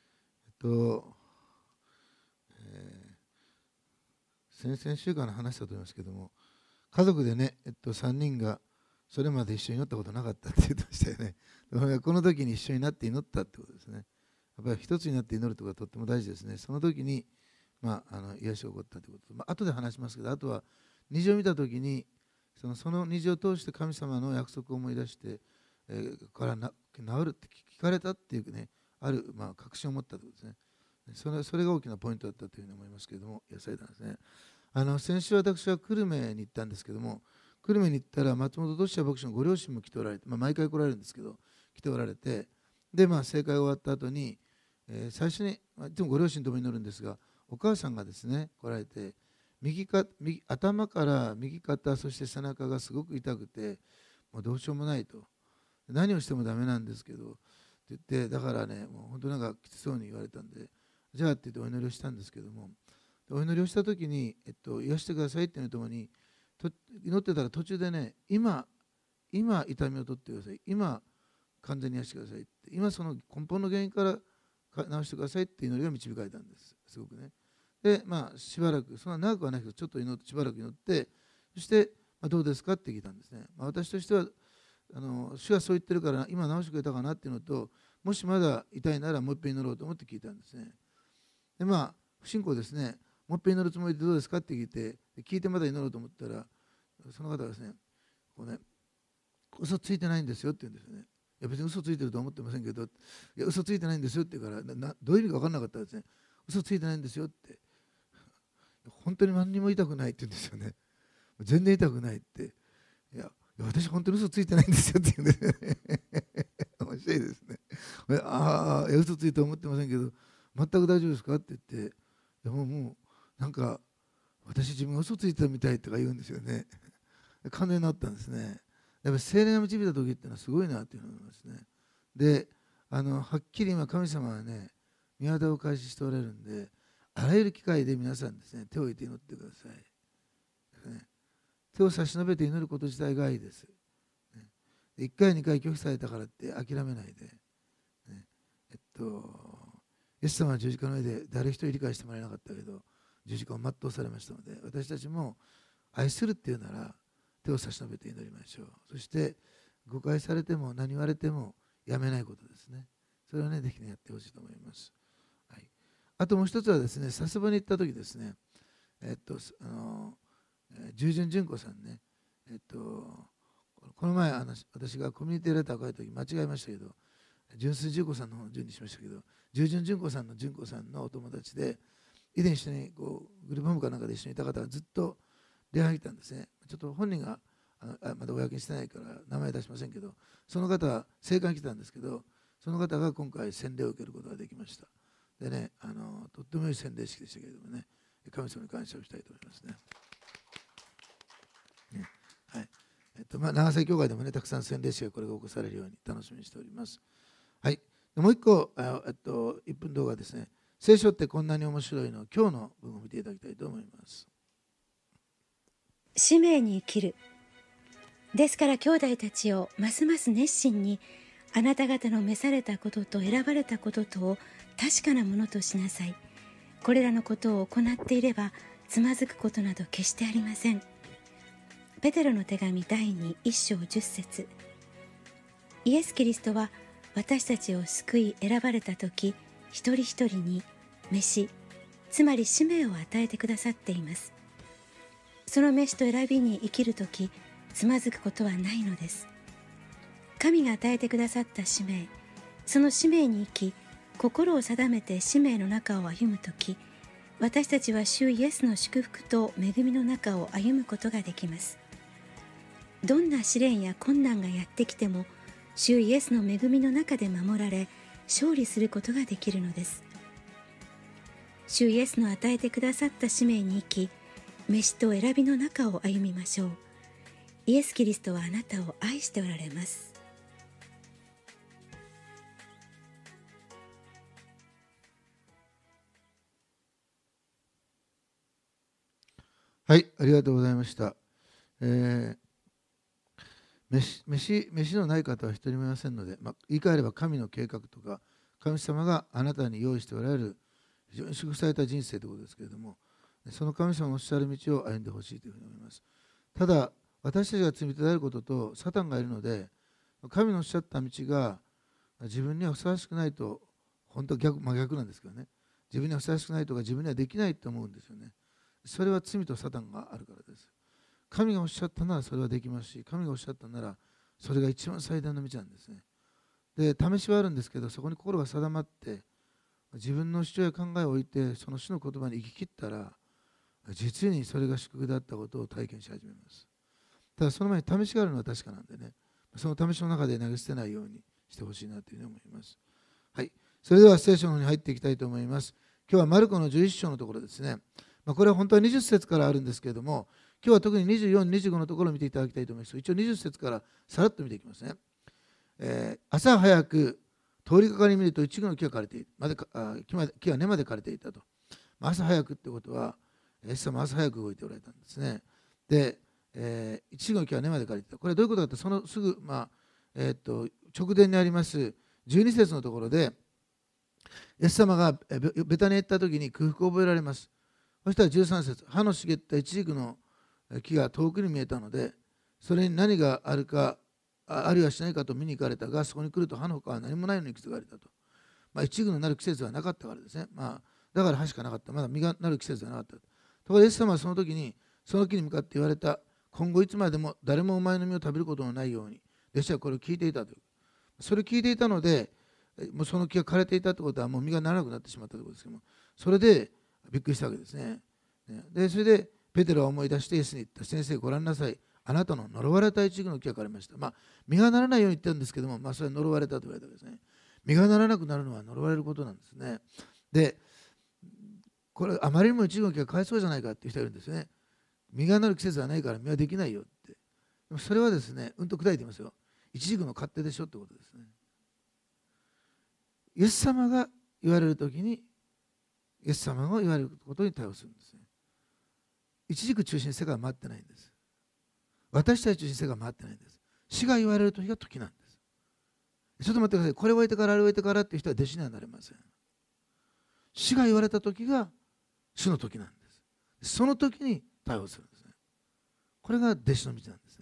先々週間の話だと思いますけども、家族でね、3人がそれまで一緒に祈ったことなかったって言ってましたよね。この時に一緒になって祈ったってことですね。やっぱり一つになって祈るということがとっても大事ですね。その時に、癒しが起こったということと、後で話しますけど、あとは虹を見た時にその虹を通して神様の約束を思い出して、から治るって聞かれたっていうね、ある、確信を持ったということですね。それが大きなポイントだったというふうに思いますけれども、癒されたんですね。先週私は久留米に行ったんですけども、久留米に行ったら松本俊也牧師のご両親も来ておられて、毎回来られるんですけど来ておられて、で正会が終わった後に、最初にいつもご両親とも祈るんですが、お母さんがですね来られて、頭から右肩そして背中がすごく痛くて、もうどうしようもないと、何をしてもダメなんですけどって言って、だからねもう本当なんかきつそうに言われたんで、じゃあって言ってお祈りをしたんですけども、お祈りをした時に、癒してくださいっていうのともに祈ってたら途中でね、今痛みを取ってください、今完全に癒してくださいって、今その根本の原因から治してくださいって祈りが導かれたんです。すごくね。でしばらく、そんな長くはないけどちょっと祈ってしばらく祈って、そして、どうですかって聞いたんですね。私としては主はそう言ってるから今治してくれたかなっていうのと、もしまだ痛いならもう一遍祈ろうと思って聞いたんですね。で不信仰ですね。もう一遍祈るつもりでどうですかって聞いてまだ祈ろうと思ったら、その方がですね、嘘ついてないんですよって言うんですよね。いや別に嘘ついてるとは思ってませんけど、いや嘘ついてないんですよって言うから、どういう意味か分からなかったですね。嘘ついてないんですよって、本当に何にも痛くないって言うんですよね。全然痛くないって、いや私本当に嘘ついてないんですよって言うんですよね。面白いですね。嘘ついて思ってませんけど全く大丈夫ですかって言って、でももうなんか私自分が嘘ついてたみたいとか言うんですよね。完全になったんですね。やっぱり聖霊が導いた時っていうのはすごいなっていうのを思いますね。ではっきり今神様はね御業を開始しておられるんで、あらゆる機会で皆さんですね手を置いて祈ってください、手を差し伸べて祈ること自体が愛です、1回2回拒否されたからって諦めないで、イエス様は十字架の上で誰一人理解してもらえなかったけど十字架を全うされましたので、私たちも愛するっていうなら手を差し伸べて祈りましょう。そして誤解されても何言われてもやめないことですね。それをねできてやってほしいと思います。はい、あともう一つはですね、佐世保に行った時ですね、従順純子さんね、この前私がコミュニティレターを書いた時間違えましたけど、純粋純子さんの方の順にしましたけど、従順純子さんの純子さんのお友達で、以前一緒にグループホームかなんかで一緒にいた方がずっと礼拝に来たんですね。ちょっと本人がまだ公にしてないから名前出しませんけど、その方は聖火に来たんですけど、その方が今回洗礼を受けることができました。でね、とってもいい洗礼式でしたけれどもね、神様に感謝をしたいと思いますね。はい、 長崎教会でもね、たくさん洗礼式がこれが起こされるように楽しみにしております。はい、もう一個、1分動画ですね。聖書ってこんなに面白いの、今日の文を見ていただきたいと思います。 使命に生きる。ですから兄弟たちをますます熱心にあなた方の召されたことと選ばれたこととを確かなものとしなさい。これらのことを行っていればつまずくことなど決してありません。ペテロの手紙第2、1章10節。イエス・キリストは私たちを救い選ばれた時、一人一人に召し、つまり使命を与えてくださっています。その召しと選びに生きる時、つまずくことはないのです。神が与えてくださった使命、その使命に生き、心を定めて使命の中を歩むとき、私たちは主イエスの祝福と恵みの中を歩むことができます。どんな試練や困難がやってきても、主イエスの恵みの中で守られ、勝利することができるのです。主イエスの与えてくださった使命に生き、召しと選びの中を歩みましょう。イエス・キリストはあなたを愛しておられます。 はい、ありがとうございました。飯のない方は一人もいませんので、言い換えれば神の計画とか神様があなたに用意しておられる非常に祝福された人生ということですけれども、その神様のおっしゃる道を歩んでほしいというふうに思います。ただ私たちが罪人であることとサタンがいるので、神のおっしゃった道が自分にはふさわしくないと、本当は真逆なんですけどね、自分にはふさわしくないとか自分にはできないと思うんですよね。それは罪とサタンがあるからです。神がおっしゃったならそれはできますし、神がおっしゃったならそれが一番最大の道なんですね。で、試しはあるんですけど、そこに心が定まって自分の主張や考えを置いてその主の言葉に生き切ったら、実にそれが祝福だったことを体験し始めます。ただその前に試しがあるのは確かなんでね、その試しの中で投げ捨てないようにしてほしいなというふうに思います。はい、それでは聖書の方に入っていきたいと思います。今日はマルコの11章のところですね。これは本当は20節からあるんですけれども、今日は特に24、25のところを見ていただきたいと思います。一応20節からさらっと見ていきますね。朝早く通りかかり見るとイチゴの木が枯れていた、木が根まで枯れていたと。朝早くってことは、イエス様は朝早く動いておられたんですね。で、イチゴの木は根まで枯れていた。これはどういうことかというと、そのすぐ、直前にあります12節のところで、イエス様がベタに行った時に空腹を覚えられます。そしたら13節、葉の茂ったイチジクの木が遠くに見えたので、それに何があるか、あるいはしないかと見に行かれたが、そこに来ると葉の他は何もないのに気づかれたと。イチジクのなる季節がなかったからですね。だから葉しかなかった。まだ実がなる季節がなかった。ところでイエス様はその時に、その木に向かって言われた。今後いつまでも誰もお前の実を食べることのないように。弟子はこれを聞いていたという。それを聞いていたので、もうその木が枯れていたということはもう実がならなくなってしまったということですけども、それでびっくりしたわけですね。で、それでペテロは思い出してイエスに言った。先生、ご覧なさい。あなたの呪われたイチジクの木が枯れました。実がならないように言ってるんですけども、それは呪われたと言われたわけですね。実がならなくなるのは呪われることなんですね。で、これあまりにもイチジクの木がかわいそうじゃないかっていう人がいるんですね。実がなる季節はないから実はできないよって。でもそれはですね、うんと砕いていますよ。イチジクの勝手でしょってことですね。イエス様が言われるときに、イエス様が言われることに対応するんですね。イチジク中心に世界は回ってないんです。私たち中心に世界は回ってないんです。死が言われる時が時なんです。ちょっと待ってください。これを置いてからあれを置いてからっていう人は弟子にはなれません。死が言われた時が主の時なんです。その時に対応するんですね。これが弟子の道なんです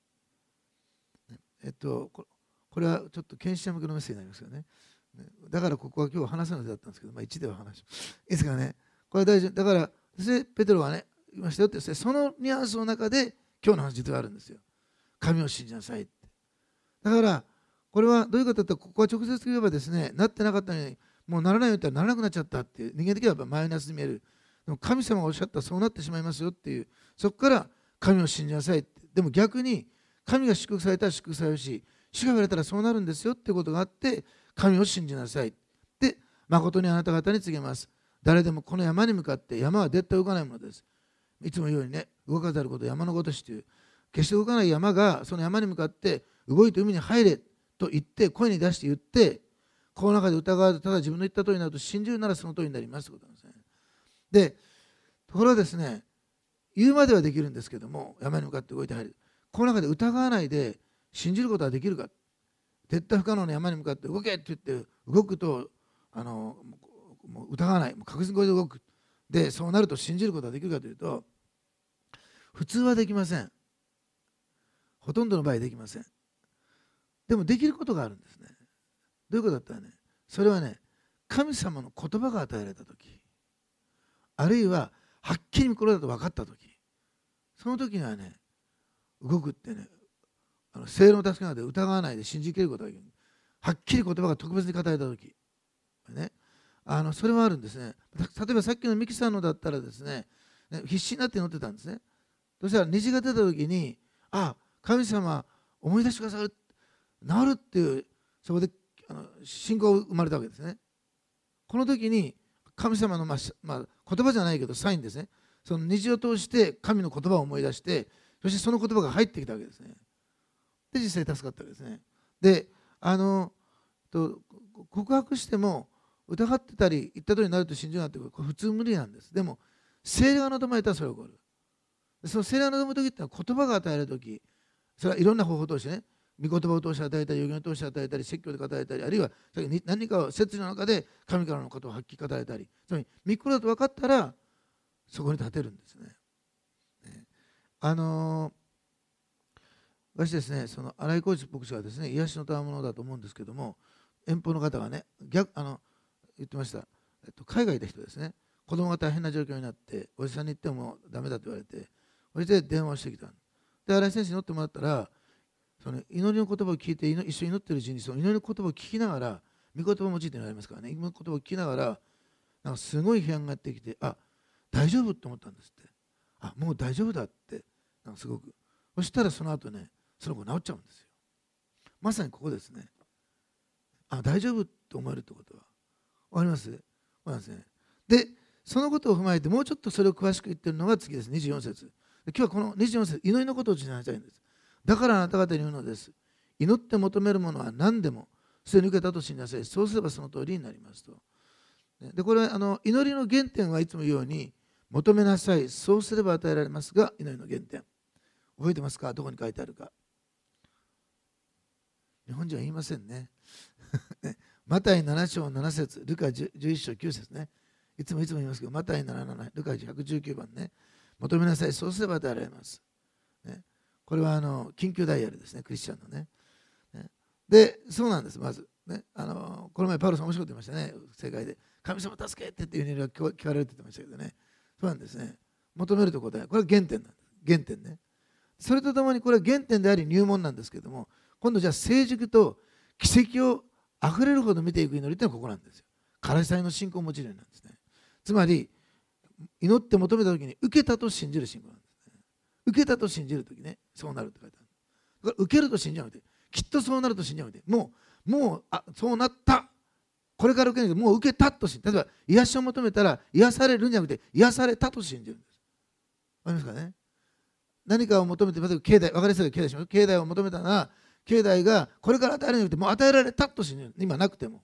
ね。これはちょっと献身者向けのメッセージになりますよね。だからここは今日話すのでだったんですけど、1では話します。いいですかね。これは大事。だから、ペテロはね、言いましたよって、そのニュアンスの中で今日の話実はあるんですよ。神を信じなさいって。だから、これはどういうことだったら、ここは直接言えばですね、なってなかったのに、もうならないように言ったらならなくなっちゃったっていう、人間的にはマイナスに見える。でも神様がおっしゃったらそうなってしまいますよっていう、そこから神を信じなさいって。でも逆に、神が祝福されたら祝福されるし、主が言われたらそうなるんですよっていうことがあって、神を信じなさい。で、誠にあなた方に告げます。誰でもこの山に向かって、山は絶対動かないものです。いつも言うようにね、動かざること山のごとしという、 決して動かない山がその山に向かって動いて海に入れと言って声に出して言って、この中で疑わずただ自分の言った通りになると信じるならその通りになりますということなんですね。でところはですね、言うまではできるんですけども、山に向かって動いて入る、この中で疑わないで信じることはできるか。絶対不可能な山に向かって動けって言って動くともう疑わない、もう確実にこれで動く。でそうなると信じることができるかというと、普通はできません。ほとんどの場合できません。でもできることがあるんですね。どういうことだったらね、それはね、神様の言葉が与えられたとき、あるいははっきりこれだと分かったとき、その時にはね、動くってね、聖霊の助けなどで疑わないで信じきれることができる。はっきり言葉が特別に語られたとき、ね、それもあるんですね。例えばさっきのミキさんのだったらですね、必死になって乗ってたんですね。そしたら虹が出たときに、あ、神様思い出してくださる、治るっていう、そこで信仰が生まれたわけですね。この時に神様の、言葉じゃないけどサインですね。その虹を通して神の言葉を思い出して、そしてその言葉が入ってきたわけですね。で実際助かったわけですね。で告白しても疑ってたり言った通りになると信じるなんてこれ普通無理なんです。でも聖霊が望まれたらそれが起こる。その聖霊が望む時ってのは言葉が与えられる時、それはいろんな方法を通してね、御言葉を通して与えたり、預言を通して与えたり、説教で語られたり、あるいは何かを説理の中で神からのことをはっきり語られたり、つまり御心だと分かったらそこに立てるんですね。私ですね、その新井浩一牧師はですね、癒しの賜物だと思うんですけども、遠方の方がね、言ってました、海外の人ですね、子供が大変な状況になって、おじさんに言ってもダメだと言われて、それで電話をしてきた。で、新井先生に乗ってもらったら、その祈りの言葉を聞いて、一緒に祈っているうちに、その祈りの言葉を聞きながら、御言葉を用いてなりますからね、御言葉を聞きながら、なんかすごい批判がやってきて、あ、大丈夫って思ったんですって。あ、もう大丈夫だって、なんかすごく。そしたらその後ね、その子治っちゃうんですよ。まさにここですね。あ、大丈夫と思えるってことは。わかります？わかりますね。で、そのことを踏まえて、もうちょっとそれを詳しく言ってるのが次です、24節。今日はこの24節、祈りのことを話したいんです。だからあなた方に言うのです。祈って求めるものは何でも、すでに受けたと信じなさい。そうすればその通りになりますと。で、これは祈りの原点はいつも言うように、求めなさい。そうすれば与えられますが、祈りの原点。覚えてますか？どこに書いてあるか。日本人は言いませんね。マタイ7章7節、ルカ11章9節ね。いつも言いますけど、マタイ7、ルカ119番ね。求めなさい。そうすれば与えられます。ね、これは緊急ダイヤルですね、クリスチャンのね。で、そうなんです、まず。ね、この前、パウロさん面白いこと言いましたね、世界で。神様助けてっていう祈りが聞かれるって言ってましたけどね。そうなんですね。求めると答え。これは原点なんです。原点ね。それとともにこれは原点であり入門なんですけども、今度じゃあ成熟と奇跡をあふれるほど見ていく祈りってのはここなんですよ。カラシ祭の信仰を持ちるなんですね。つまり祈って求めた時に受けたと信じる信仰なんですね。受けたと信じる時ね、そうなるって書いてある。だから受けると信じなくて、きっとそうなると信じなくて、もうそうなった。これから受けるけど、もう受けたと信じる。例えば癒しを求めたら癒されるんじゃなくて癒されたと信じるんです。わかりますかね。何かを求めて、例えば境内、分かりやすい境内します。境内を求めたなら、境内がこれから与えられなくて、もう与えられたと信じる。今なくても。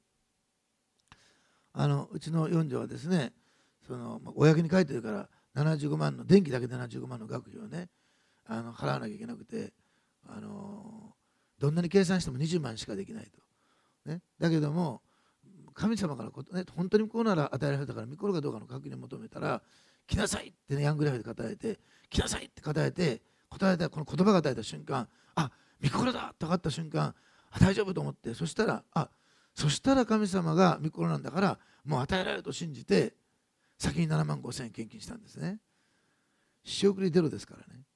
うちの四女はですね、公に書いてるから75万の、電気だけで75万の学費をね、払わなきゃいけなくて、どんなに計算しても20万しかできないと。ね、だけども、神様からね、本当にこうなら与えられたから、御心かどうかの確認を求めたら、来なさいってね、ヤングライフで語られて、来なさいって語られて、答えた、この言葉が与えた瞬間、あ、御心だと分かった瞬間、あ、大丈夫と思って、そしたら神様が御心なんだから、もう与えられると信じて、先に7万5千円献金したんですね。仕送りゼロですからね。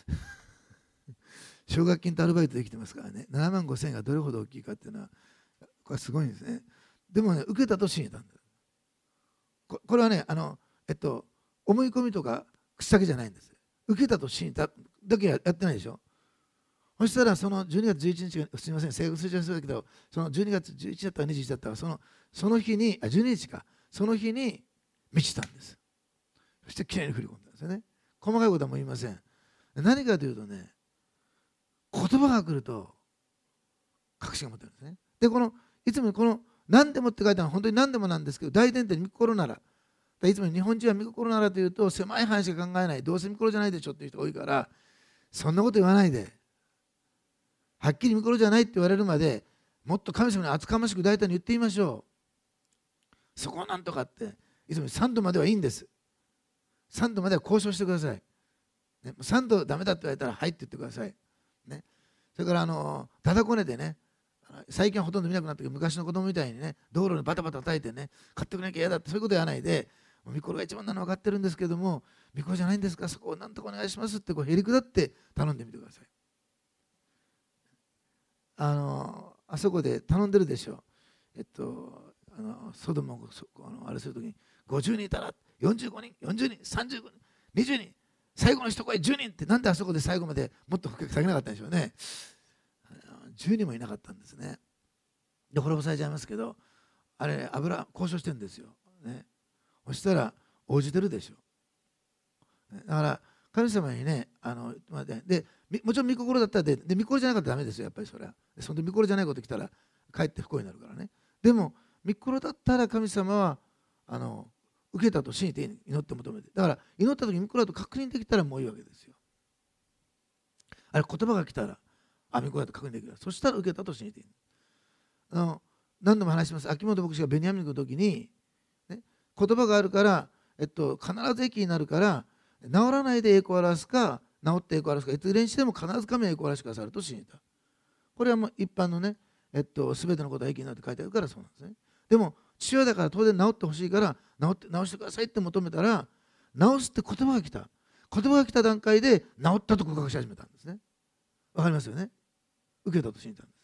奨学金とアルバイトできてますからね、7万5千円がどれほど大きいかっていうのは、これすごいんですね。でもね、受けたと信じたんです。これはね、思い込みとか口先じゃないんです。受けたと信じただけやってないでしょ。そしたらその12月11日が、すみません、正確数字はそうだけど、その12月11だったか21だったか、その日に、12日か、その日に満ちたんです。そしてきれいに振り込んだんですよね。細かいことはもう言いません。何かというとね、 言葉が来ると確信を持ってるんですね。で、いつもこの何でもって書いてあるのは本当に何でもなんですけど、大前提に御心なら、いつも日本人は御心ならというと狭い範囲しか考えない、どうせ御心じゃないでしょっていう人が多いから、そんなこと言わないで、はっきり御心じゃないって言われるまでもっと神様に厚かましく大胆に言ってみましょう。そこはなんとかって、いつも3度まではいいんです。3度までは交渉してください。ね、3度ダメだって言われたらはいって言ってください。ね、それからだだこねてね、最近はほとんど見なくなったけど、昔の子供みたいにね、道路にバタバタ叩いてね、買ってくれなきゃ嫌だってそういうこと言わないで、御心が一番なの分かってるんですけども、御心じゃないんですか、そこをなんとかお願いしますってへりくだって頼んでみてください。あそこで頼んでるでしょ。ソドムをあれするときに50人いたら45人、40人、35人、20人、最後の一声10人って、なんであそこで最後までもっと下げなかったんでしょうね。10人もいなかったんですね。で、滅ぼされちゃいますけど、あれ、油交渉してるんですよ。ね、そしたら応じてるでしょ。だから神様にね、でもちろん御心だったらで御心じゃなかったらダメですよ、やっぱりそれは。その御心じゃないこと来たらかえって不幸になるからね。でも御心だったら神様は受けたと信じて祈って求めて、だから祈った時に御心だと確認できたらもういいわけですよ。あれ、言葉が来たら御心だと確認できる。そしたら受けたと信じていい。何度も話します。秋元牧師がベニヤミンに行く時に、ね、言葉があるから、必ず益になるから治らないで栄光を表すか治って栄光を表すか、いずれにしても必ず神は栄光を表してくださると信じた。これはもう一般のね、全てのことは益になるって書いてあるからそうなんですね。でも父親だから当然治ってほしいから治してくださいって求めたら、治すって言葉が来た。言葉が来た段階で治ったと告白し始めたんですね。わかりますよね。受けたと信じたんです。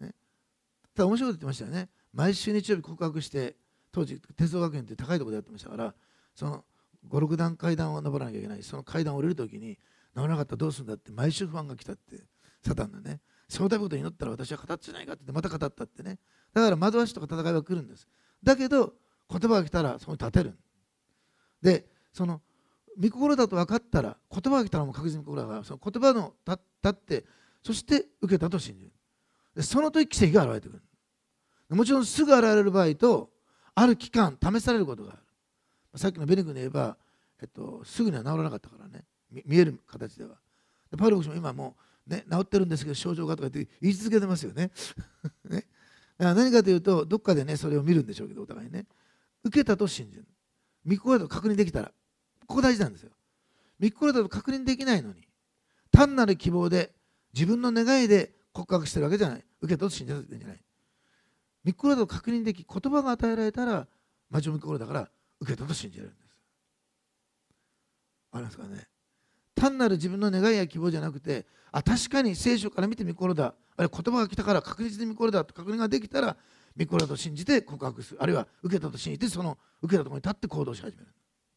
ね、ただ面白いこと言ってましたよね。毎週日曜日告白して、当時鉄道学園って高いところでやってましたから、その5、6段階段を登らなきゃいけない。その階段を降りるときに治らなかったらどうするんだって毎週不安が来たってサタンがね。そういうことに祈ったら私は語ってないかってまた語ったってね。だから惑わしとか戦いは来るんです。だけど言葉が来たらそこに立てる。で、その御心だと分かったら、言葉が来たらもう確実に心だから、その言葉の立って、そして受けたと信じる。でその時奇跡が現れてくる。もちろんすぐ現れる場合と、ある期間試されることがある。さっきのベニ君で言えば、すぐには治らなかったからね、見える形では。でパウロ牧師も今もう、ね、治ってるんですけど症状がとか言って言い続けてますよね。ね、だから何かというと、どっかでねそれを見るんでしょうけど、お互いにね、受けたと信じる。御心だと確認できたら、ここ大事なんですよ。御心だと確認できないのに、単なる希望で自分の願いで告白してるわけじゃない。受けたと信じるんじゃない。御心だと確認でき、言葉が与えられたら、マジョ御心だから受けたと信じられるんです。ありますかね。単なる自分の願いや希望じゃなくて、確かに聖書から見て御心だ、あるいは言葉が来たから確実に御心だと確認ができたら、御心だと信じて告白する、あるいは受けたと信じて、その受けたところに立って行動し始める。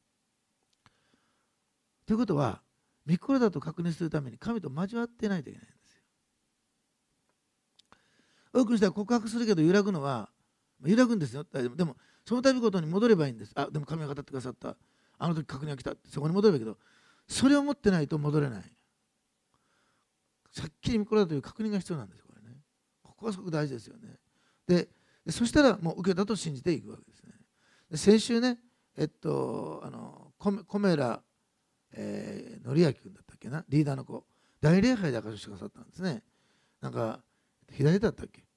ということは、御心だと確認するために神と交わってないといけないんですよ。多くの人は告白するけど揺らぐのは、揺らぐんですよ。でもその度ごとに戻ればいいんです。でも神が語ってくださった、あの時確認が来たって、そこに戻ればいいけど、それを持ってないと戻れない。さっきり御心だという確認が必要なんですよ、これね。ここはすごく大事ですよね。でそしたらもう受けたと信じていくわけですね。で先週ね、コメラ則明君だったっけな、リーダーの子、大礼拝で明かしてくださったんですね。なんか左だったっけ、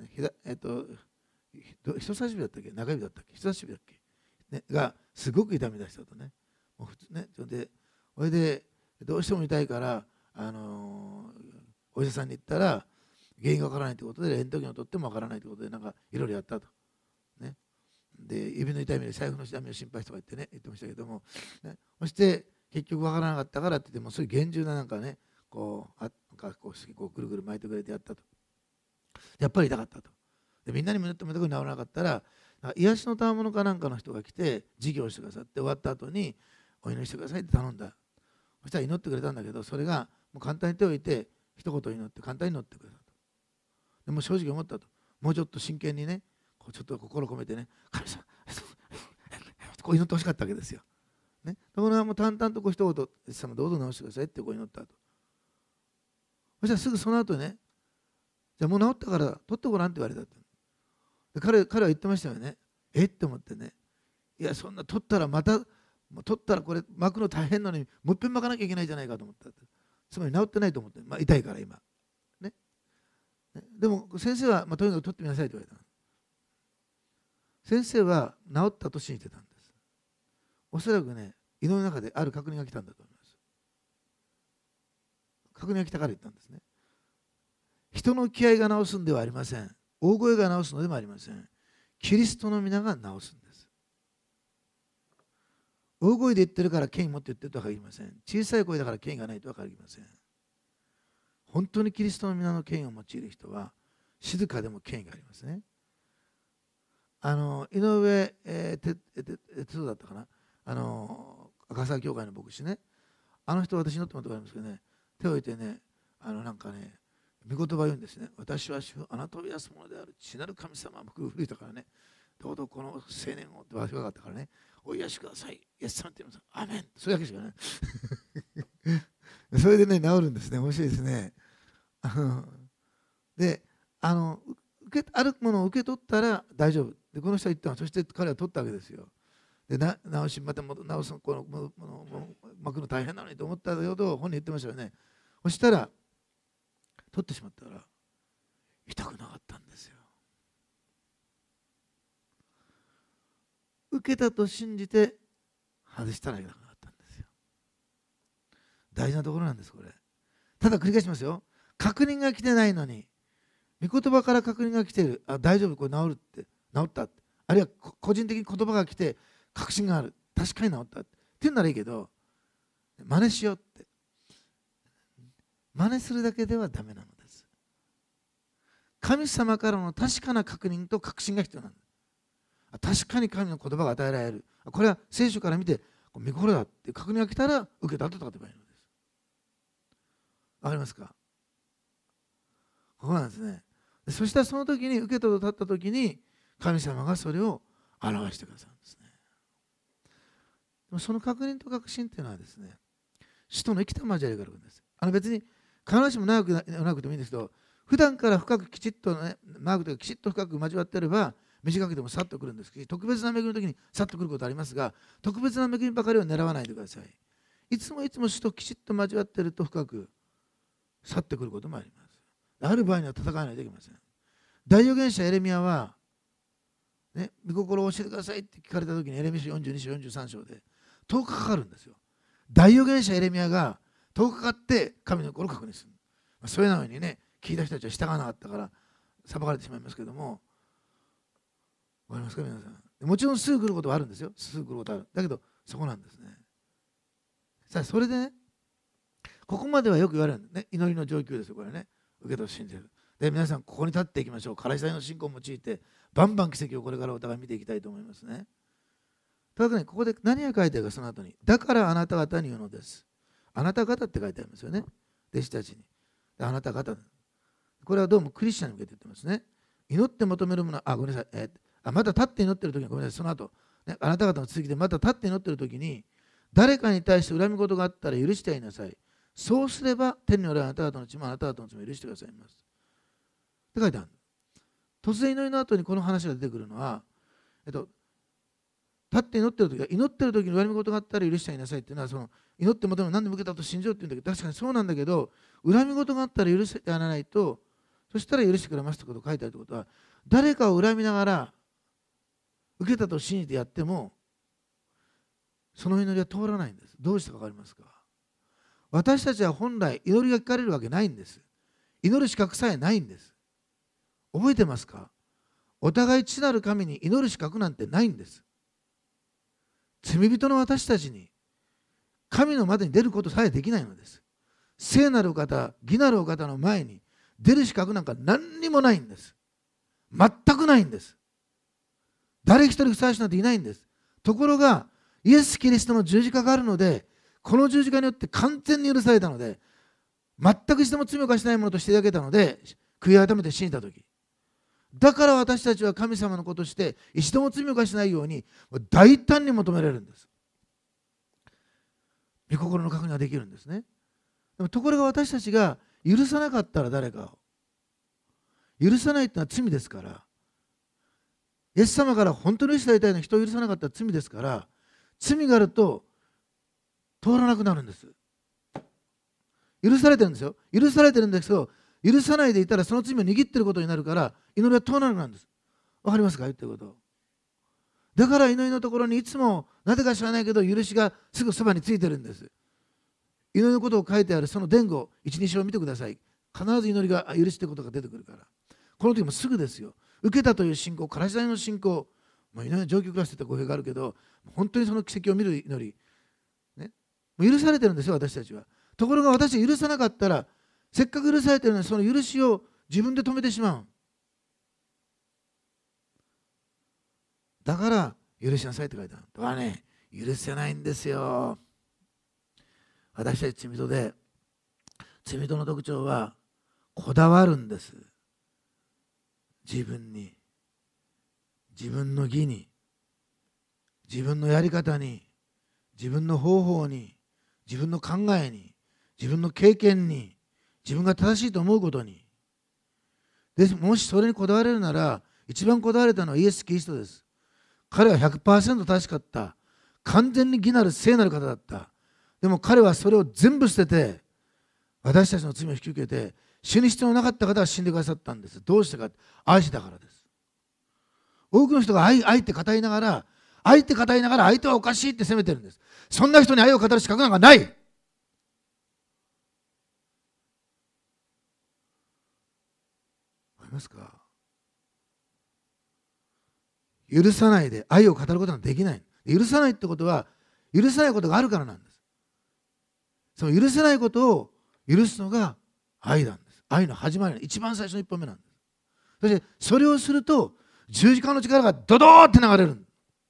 人差し指だったっけ、中指だったっけ、人差し指だっけ、ね、がすごく痛み出したとね。もう普通ね、それでどうしても痛いから、お医者さんに行ったら原因がわからないということで、レントゲンを取ってもわからないということで、なんかいろいろやったと。ね、で指の痛みで財布の痛みを心配してとか言ってましたけども、ね、そして結局わからなかったからって言っても、そういう厳重ななんかね、こうぐるぐる巻いてくれてやったと。やっぱり痛かったと。でみんなにも言っても治らなかったら、癒しの賜物かなんかの人が来て授業してくださって、終わった後にお祈りしてくださいって頼んだ。そしたら祈ってくれたんだけど、それがもう簡単に手を置いて一言祈って簡単に祈ってくれたと。でも正直思ったと。もうちょっと真剣にね、ちょっと心込めてね、神様こう祈ってほしかったわけですよ。ね、ところがもう淡々と一言、イエス様どうぞ治してくださいってこう祈ったと。 そしたらすぐその後ね、じゃあもう治ったから取ってごらんって言われたって。で彼は言ってましたよね。って思ってね。いや、そんな取ったらこれ巻くの大変なのにもう一遍巻かなきゃいけないじゃないかと思った。つまり治ってないと思って、痛いから今。ね。でも先生は、とにかく取ってみなさいと言われた。先生は治ったと信じてたんです。おそらくね、胃の中である確認が来たんだと思います。確認が来たから言ったんですね。人の気合が治すんではありません。大声が治すのでもありません。キリストの皆が治すんです。大声で言ってるから権威持って言ってるとは限りません。小さい声だから権威がないとは限りません。本当にキリストの皆の権威を用いる人は静かでも権威がありますね。井上哲だったかな、赤沢教会の牧師ね、あの人私のってもらってもらいますけどね、手を置いてね、なんかね、御言葉を言うんですね。私は主あなたを癒すものである父なる神様、僕古いたからね、どうぞこの青年をって若かったからね、お癒しください、イエス様って言います。アメン、それだけしかね。それでね、治るんですね。面白いですね。で、あるものを受け取ったら大丈夫。で、この人は言ったの。そして彼は取ったわけですよ。で、また治す、この巻くの大変なのにと思ったほど本人言ってましたよね。そしたら、取ってしまったら、痛くなかったんですよ。受けたと信じて、外したら痛くなかったんですよ。大事なところなんです、これ。ただ繰り返しますよ。確認が来てないのに、御言葉から確認が来ている。大丈夫、これ治るって。治った。あるいは個人的に言葉が来て、確信がある。確かに治った。って言うならいいけど、真似しようって。真似するだけではダメなのです。神様からの確かな確認と確信が必要なんです。確かに神の言葉が与えられる。これは聖書から見て、御心だって確認が来たら受けたと書けばいいのです。わかりますか？ここなんですね。そしたらその時に、受けたと立った時に、神様がそれを表してくださるんですね。でもその確認と確信っていうのはですね、使徒の生きた交わりがあるんです。別に必ずしも長くてもいいんですけど、普段から深くきちっとね、長くてきちっと深く交わっていれば、短くてもさっとくるんですし、特別な恵みの時にさっとくることありますが、特別な恵みばかりを狙わないでください。いつも主ときちっと交わっていると深く去ってくることもあります。ある場合には戦わないといけません。大預言者エレミヤは、ね、御心を教えてくださいって聞かれた時にエレミヤ書42章43章で10日かかるんですよ。大預言者エレミヤが10日かかって神の心を確認する。それなのにね、聞いた人たちは従わなかったから裁かれてしまいますけども、わかりますか皆さん。もちろんすぐ来ることはあるんですよ。すぐ来ることはある。だけどそこなんですね。さあそれでね、ここまではよく言われるんですね。祈りの状況ですよ、これね。受けと信じる。で、皆さんここに立っていきましょう。からし祭の信仰を用いてバンバン奇跡をこれからお互い見ていきたいと思いますね。ただね、ここで何が書いてあるか、その後に。だからあなた方に言うのです。あなた方って書いてありますよね。弟子たちに。あなた方。これはどうもクリスチャンに向けて言ってますね。祈って求めるものは、ごめんなさい。また立って祈ってる時に、ごめんなさい。その後、ね、あなた方の続きで、また立って祈ってる時に、誰かに対して恨み事があったら許してやりなさい。そうすれば、天におられるあなた方の血もあなた方の罪を許してくださいます。って書いてある。突然祈りの後にこの話が出てくるのは、立って祈ってる時に恨み事があったら許してやりなさいっていうのは、その祈って求める何でも受けたと信じようって言うんだけど、確かにそうなんだけど、恨み事があったら許してやらないと、そしたら許してくれますってことを書いてあるってことは、誰かを恨みながら受けたと信じてやっても、その祈りは通らないんです。どうしてか分かりますか？私たちは本来祈りが聞かれるわけないんです。祈る資格さえないんです。覚えてますか？お互い父なる神に祈る資格なんてないんです。罪人の私たちに神の前に出ることさえできないのです。聖なるお方、義なるお方の前に出る資格なんか何にもないんです。全くないんです。誰一人ふさわしいなんていないんです。ところがイエス・キリストの十字架があるので、この十字架によって完全に許されたので、全く一度も罪を犯しないものとしていただけたので、悔い改めて信じたとき、だから私たちは神様の子として一度も罪を犯しないように大胆に求められるんです。御心の確認ができるんですね。でもところが私たちが許さなかったら誰かを。許さないってのは罪ですから。イエス様から本当に許されたいのに人を許さなかったら罪ですから、罪があると通らなくなるんです。許されてるんですよ。許されてるんですけど、許さないでいたらその罪を握ってることになるから、祈りは通らなくなるんです。わかりますか、言ってること。だから祈りのところにいつもなぜか知らないけど許しがすぐそばについてるんです。祈りのことを書いてあるその伝言、1、2章を見てください。必ず祈りが許しということが出てくるから。この時もすぐですよ。受けたという信仰、からし台の信仰、祈りの上級クラスといった語弊があるけど、本当にその奇跡を見る祈り、ね、もう許されてるんですよ、私たちは。ところが私が許さなかったら、せっかく許されてるのにその許しを自分で止めてしまう。だから許しなさいって書いてある。とはね、許せないんですよ。私たち罪人で、罪人の特徴はこだわるんです。自分に、自分の義に、自分のやり方に、自分の方法に、自分の考えに、自分の経験に、自分が正しいと思うことに。でもしそれにこだわれるなら、一番こだわれたのはイエス・キリストです。彼は 100% 正しかった。完全に義なる聖なる方だった。でも彼はそれを全部捨てて、私たちの罪を引き受けて、死ぬ必要のなかった方が死んでくださったんです。どうしてか、愛したからです。多くの人が愛って語りながら、相手はおかしいって責めてるんです。そんな人に愛を語る資格なんかない。わかりますか？許さないで愛を語ることができない。許さないってことは、許さないことがあるからなんです。その許せないことを許すのが愛なんです。愛の始まりの一番最初の一歩目なんです。そしてそれをすると十字架の力がドドーって流れる。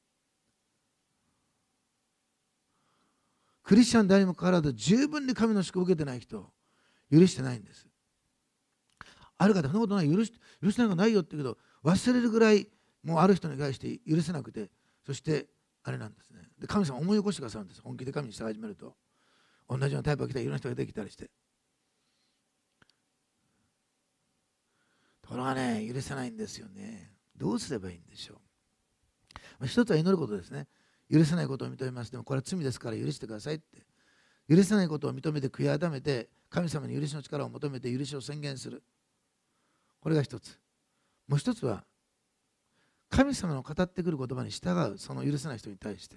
クリスチャンでありもかかわらず十分に神の祝福を受けてない人、許してないんです。ある方、そんなことない、許しなんかないよって言うけど、忘れるぐらいもうある人に対して許せなくて、そしてあれなんですね。で神様思い起こしてくださるんです。本気で神に従い始めると。同じようなタイプが来たりいろんな人が出てきたりして。ところがね、許せないんですよね。どうすればいいんでしょう。一つは祈ることですね。許せないことを認めます。でもこれは罪ですから許してくださいって。許せないことを認めて悔い改めて、神様に許しの力を求めて許しを宣言する。これが一つ。もう一つは、神様の語ってくる言葉に従う、その許せない人に対して。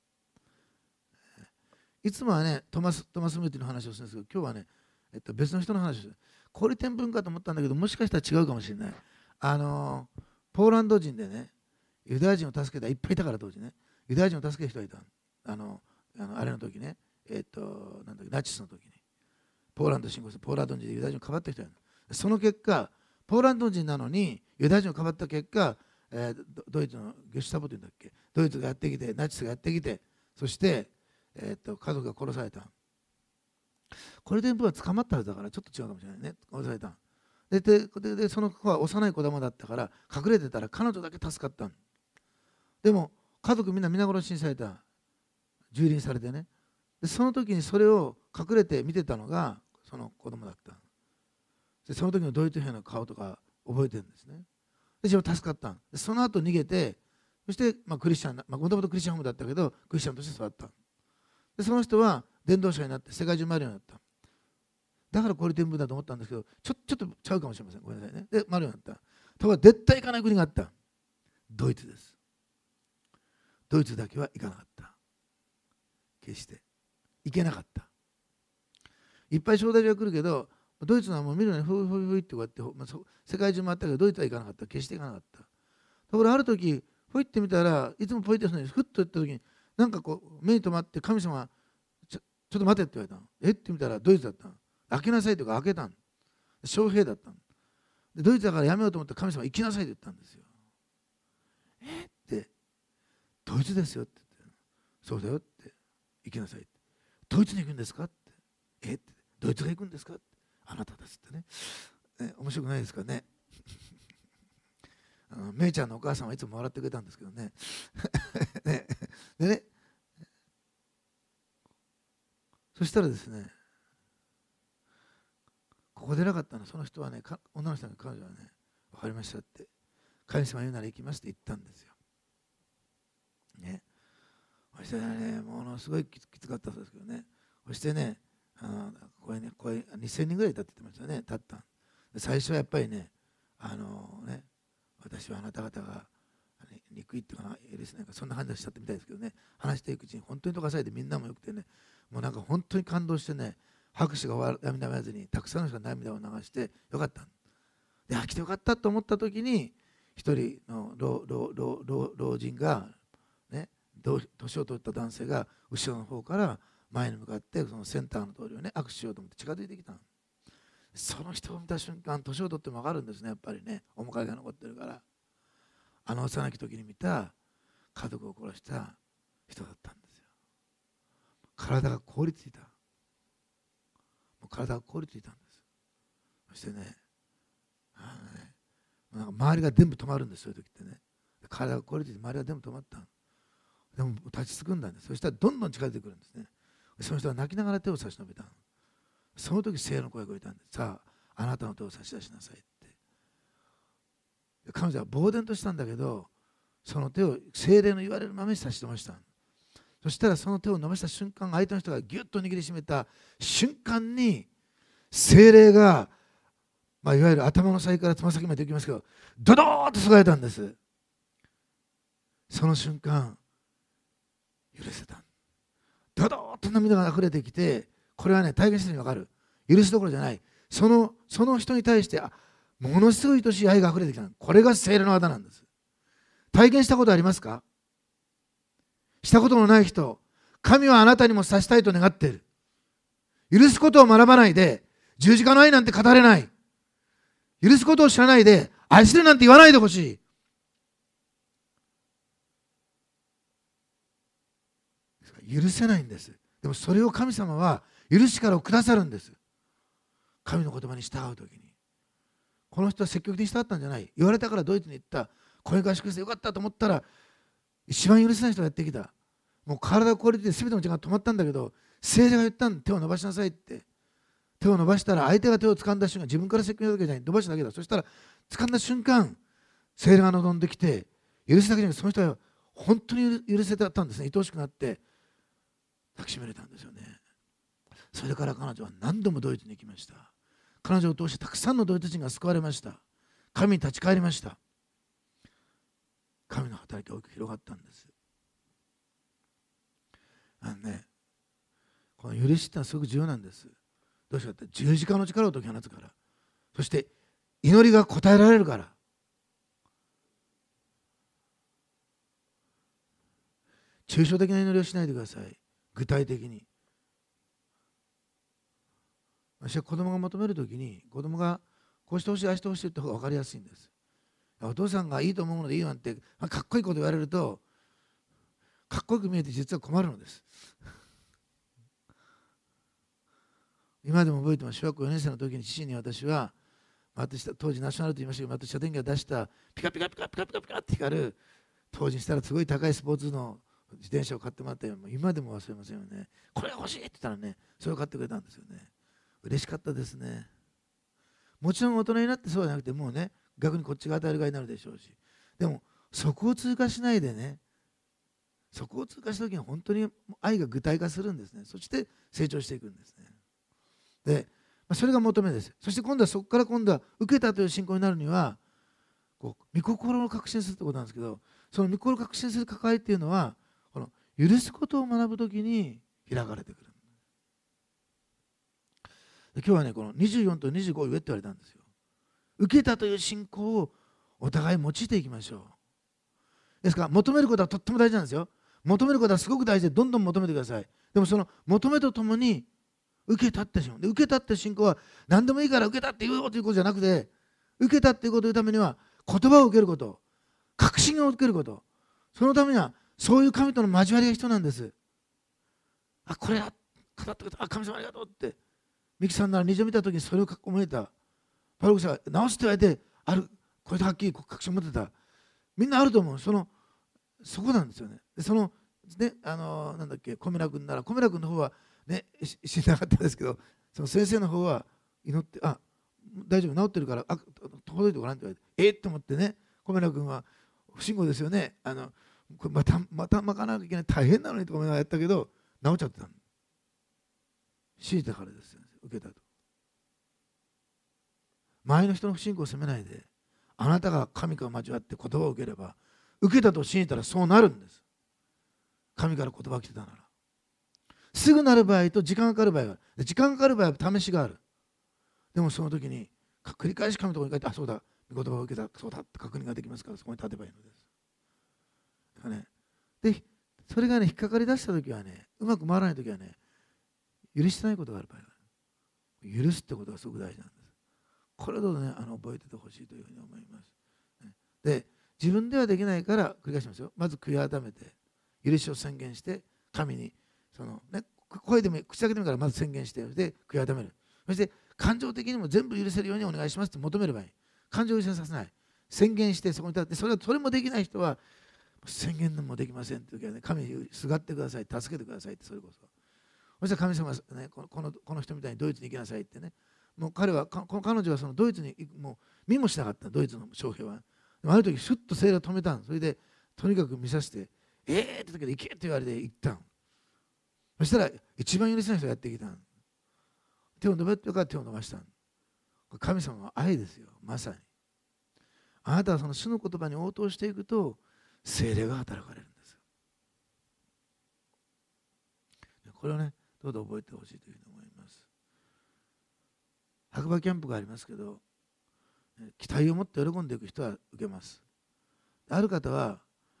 いつもはね、トマス・ムーティの話をするんですけど、今日はね、別の人の話をする。これ天文かと思ったんだけど、もしかしたら違うかもしれない。ポーランド人でね、ユダヤ人を助けた、いっぱいいたから当時ね、ユダヤ人を助ける人がいた。あれの時ね、なんだっけ、ナチスの時に。ポーランド侵攻して、ポーランド人でユダヤ人をかばった人がいる。その結果、ポーランド人なのにユダヤ人をかばった結果、ドイツのゲシュタポというんだっけ、ドイツがやってきて、ナチスがやってきて、そして、家族が殺された。これでは捕まったはずだからちょっと違うかもしれないね。殺された。でその子は幼い子供だったから隠れてたら彼女だけ助かった。でも家族みんな皆殺しにされた。蹂躙されてね。でその時にそれを隠れて見てたのがその子供だった。でその時のドイツ兵の顔とか覚えてるんですね。で自分助かった。でその後逃げて、そして、クリスチャン、もともとクリスチャンホームだったけどクリスチャンとして育った。でその人は伝道者になって世界中回るようになった。だからこれ天文だと思ったんですけど、ちょっとちゃうかもしれません。ごめんなさいね。で回るようになった。ところが絶対行かない国があった。ドイツです。ドイツだけは行かなかった。決して行けなかった。いっぱい招待状が来るけど、ドイツのはもう見るのにふいふいふいってこうやって、世界中回ったけどドイツは行かなかった。決して行かなかった。ところがある時ふいって見たら、いつもポイってするのにふっと言った時になんかこう目に留まって、神様ちょっと待てって言われたの。って見たらドイツだったの。開けなさいとか開けたの。将兵だったの。でドイツだからやめようと思ったら神様行きなさいって言ったんですよ。ってドイツですよって言って、そうだよって行きなさいって。ドイツに行くんですかって。ってドイツが行くんですかって。あなたですってね。面白くないですかね。めいちゃんのお母さんはいつも笑ってくれたんですけどね。ねでね、そしたらですね、こここでなかったの。その人はね、女の人の彼女はね、分かりましたって、神様言うなら行きますって言ったんですよ。ね。そしてね、ものすごいきつかったそうですけどね。そしてね、これ2000人ぐらいいたって言ってましたね、立った。最初はやっぱりね、私はあなた方が憎いっていうかな、そんな感じがしちゃってみたいですけどね、話していくうちに本当に溶かされて、みんなもよくてね、もうなんか本当に感動してね、拍手が涙めずに、たくさんの人が涙を流して、よかった。で、来てよかったと思った時に、一人の老人が、ね、年を取った男性が後ろの方から前に向かって、そのセンターの通りをね、握手しようと思って近づいてきた。その人を見た瞬間、年を取っても分かるんですね、やっぱりね、面影が残ってるから。あの幼き時に見た家族を殺した人だったんですよ。体が凍りついた。もう体が凍りついたんです。そしてね、なんか周りが全部止まるんです、そういう時ってね。体が凍りついて周りが全部止まった。でも立ちすくんだんです。そしたらどんどん近づいてくるんですね。その人は泣きながら手を差し伸べた。その時聖霊の声が聞こえたんです。さあ、あなたの手を差し出しなさいって。彼女は呆然としたんだけど、その手を聖霊の言われるままに差し伸ばした。そしたらその手を伸ばした瞬間、相手の人がギュッと握りしめた瞬間に、聖霊が、いわゆる頭の先からつま先まで行きますけど、ドドーッと注がれたんです。その瞬間、許せた。ドドーッと涙が溢れてきて、これはね、体験してるに分かる。許すどころじゃない。その人に対して、ものすごい愛しい愛が溢れてきた。これが聖霊の技なんです。体験したことありますか？したことのない人、神はあなたにもさしたいと願っている。許すことを学ばないで、十字架の愛なんて語れない。許すことを知らないで、愛するなんて言わないでほしい。許せないんです。でもそれを神様は許しからをくださるんです。神の言葉に従うときに。この人は積極的に従ったんじゃない。言われたからドイツに行った。これ合宿してよかったと思ったら、一番許せない人がやってきた。もう体が凍りついて全ての時間が止まったんだけど、聖霊が言ったんだ。手を伸ばしなさいって。手を伸ばしたら相手が手を掴んだ瞬間、自分から積極的じゃない、伸ばしただけだ。そしたら掴んだ瞬間、聖霊が望んできて、許すだけじゃなくて、その人は本当に許せたんですね。愛おしくなって抱きしめれたんですよね。それから彼女は何度もドイツに行きました。彼女を通してたくさんのドイツ人が救われました。神に立ち返りました。神の働きが大きく広がったんです。この許しってのはすごく重要なんです。どうしてかって十字架の力を解き放つから。そして祈りが答えられるから。抽象的な祈りをしないでください。具体的に。私は子供が求めるときに、子供がこうしてほしい、ああしてほしいって方が分かりやすいんです。お父さんがいいと思うのでいいなんて、かっこいいこと言われると、かっこよく見えて実は困るのです。今でも覚えてます。小学校4年生の時に父に私は、当時ナショナルと言いましたけど、松下電器が出したピカピカピカピカピカピカって光る、当時にしたらすごい高いスポーツの自転車を買ってもらったよ。今でも忘れませんよね。これが欲しいって言ったらね、それを買ってくれたんですよね。嬉しかったですね。もちろん大人になってそうじゃなくて、もうね、逆にこっちが与える側になるでしょうし。でも、そこを通過しないでね、そこを通過したときに本当に愛が具体化するんですね。そして成長していくんですね。で、それが求めです。そして今度はそこから受けたという信仰になるには、御心を確信するということなんですけど、その御心を確信する関わりっていうのは、この許すことを学ぶときに開かれてくる。今日はね、この24と25を言えって言われたんですよ。受けたという信仰をお互い用いていきましょう。ですから、求めることはとっても大事なんですよ。求めることはすごく大事で、どんどん求めてください。でもその求めとともに、受けたって信仰。で、受けたって信仰は何でもいいから受けたって言うということじゃなくて、受けたっていうことを言うためには、言葉を受けること、確信を受けること、そのためには、そういう神との交わりが必要なんです。これは語ってくれた。神様ありがとうって。ミキさんなら虹を見たときにそれを思えた。パルコさんが直すって言われて、これではっきり確信を持ってた。みんなあると思う。そこなんですよね。でなんだっけ、小村君なら、小村君の方はね、死んでなかったですけど、その先生の方は祈って、 大丈夫、治ってるから、届いてごらんって言われて、って思ってね、小村君は不信号ですよね。これまた巻かなきゃいけない、大変なのにとかやったけど、治っちゃってたの。強いたからですよ、受けたと。周りの人の不信仰を責めないで、あなたが神から交わって言葉を受ければ、受けたと信じたらそうなるんです。神から言葉が来てたなら。すぐなる場合と時間がかかる場合がある。時間がかかる場合は試しがある。でもその時に繰り返し神のところに書いて、あ、そうだ、御言葉を受けた、そうだって確認ができますから、そこに立てばいいのです。で、それがね、引っかかりだした時はね、うまく回らない時はね、許してないことがある場合がある。許すってことがすごく大事なんです。これをどうぞね、覚えててほしいというふうに思います。で、自分ではできないから繰り返しますよ。まず悔い改めて、許しを宣言して、神に声でも口だけでもいいからまず宣言して、で悔い改める。そして感情的にも全部許せるようにお願いしますって求めればいい。感情を優先させない。宣言してそこに立って、それもできない人は宣言もできませんって時はね、神にすがってください、助けてくださいって、それこそ。そしたら神様はね、この人みたいにドイツに行きなさいってね、もう彼女はそのドイツにもう見もしなかった、ドイツの将兵は。でもある時、シュッと聖霊を止めたん。それで、とにかく見させて、って時で行けって言われて行ったん。そしたら、一番許せない人がやってきたん。手を伸ばしてから手を伸ばしたん。神様の愛ですよ、まさに。あなたはその主の言葉に応答していくと、聖霊が働かれるんです。これをね、どうぞ覚えてほしいというふうに思います。白馬キャンプがありますけど、期待を持って喜んでいく人は受けます。ある方は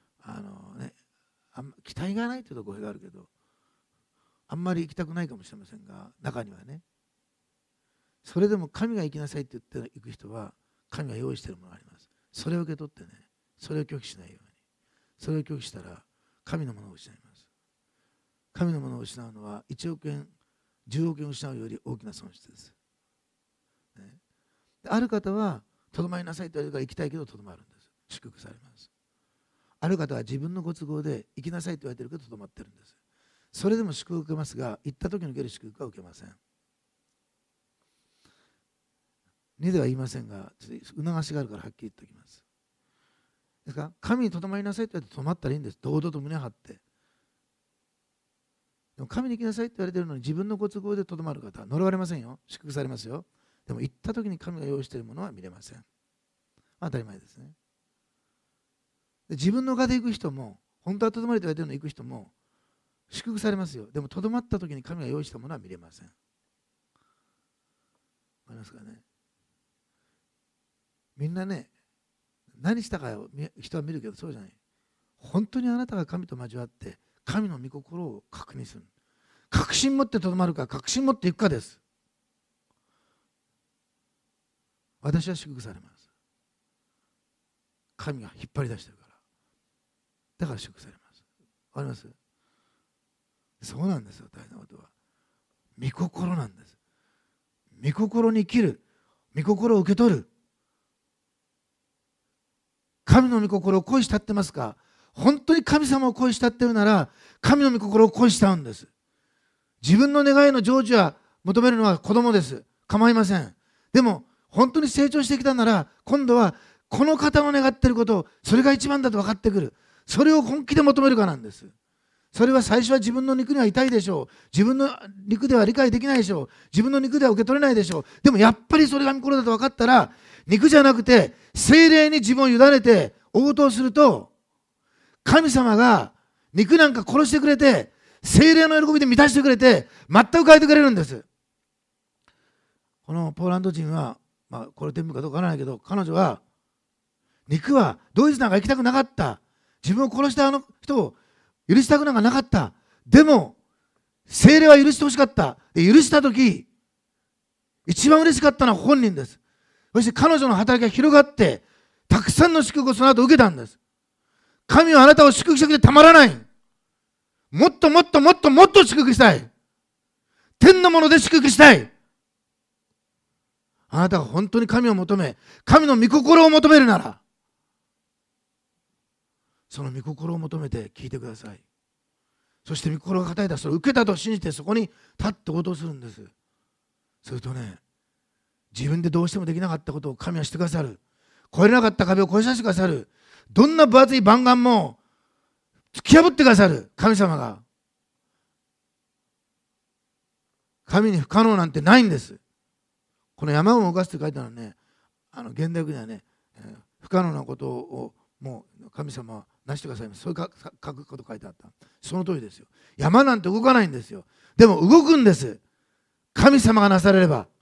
期待がないというと語弊があるけど、あんまり行きたくないかもしれませんが、中にはね、それでも神が行きなさいって言って行く人は、神が用意しているものがあります。それを受け取ってね、それを拒否しないように。それを拒否したら、神のものを失います。神のものを失うのは、1億円、10億円を失うより大きな損失です。ある方はとどまりなさいと言われるから行きたいけどとどまるんです。祝福されます。ある方は自分のご都合で行きなさいと言われているけどとどまってるんです。それでも祝福を受けますが、行った時に受ける祝福は受けません。2では言いませんが、促しがあるからはっきり言っておきます。ですから神にとどまりなさいと言われてとどまったらいいんです。堂々と胸張って。でも神に行きなさいと言われているのに自分のご都合でとどまる方は呪われませんよ。祝福されますよ。でも行った時に神が用意しているものは見れません。当たり前ですね。で自分の側で行く人も、本当はとどまりと言われているのに行く人も祝福されますよ。でもとどまった時に神が用意したものは見れません。わかりますかね。みんなね、何したかを人は見るけど、そうじゃない。本当にあなたが神と交わって神の御心を確認する。確信持ってとどまるか、確信持っていくかです。私は祝福されます。神が引っ張り出してるから。だから祝福されます。わかります？そうなんですよ、大事なことは。御心なんです。御心に生きる。御心を受け取る。神の御心を恋したってますか？本当に神様を恋したってるなら、神の御心を恋したんです。自分の願いの成就は求めるのは子供です。構いません。でも、本当に成長してきたなら、今度はこの方の願っていることを、それが一番だと分かってくる。それを本気で求めるかなんです。それは最初は自分の肉には痛いでしょう。自分の肉では理解できないでしょう。自分の肉では受け取れないでしょう。でもやっぱりそれが御心だと分かったら、肉じゃなくて聖霊に自分を委ねて応答すると、神様が肉なんか殺してくれて、聖霊の喜びで満たしてくれて、全く変えてくれるんです。このポーランド人は、これ天賦かどうかわからないけど、彼女は肉はドイツなんか行きたくなかった。自分を殺したあの人を許したくなんかなかった。でも聖霊は許してほしかった。で許したとき、一番嬉しかったのは本人です。そして彼女の働きが広がって、たくさんの祝福をその後受けたんです。神はあなたを祝福してくれてたまらない。もっともっともっともっと祝福したい。天のもので祝福したい。あなたが本当に神を求め、神の御心を求めるなら、その御心を求めて聞いてください。そして御心が固いたそれを受けたと信じて、そこに立って応答するんです。するとね、 自分でどうしてもできなかったことを神はしてくださる。越えれなかった壁を越えさせてくださる。どんな分厚い弾丸も突き破ってくださる神様が。神に不可能なんてないんです。この山を動かすって書いてあるのね、現代語ではね、不可能なことをもう神様はなしてくださいます。そういう書くこと書いてあった。その通りですよ。山なんて動かないんですよ。でも動くんです。神様がなされれば。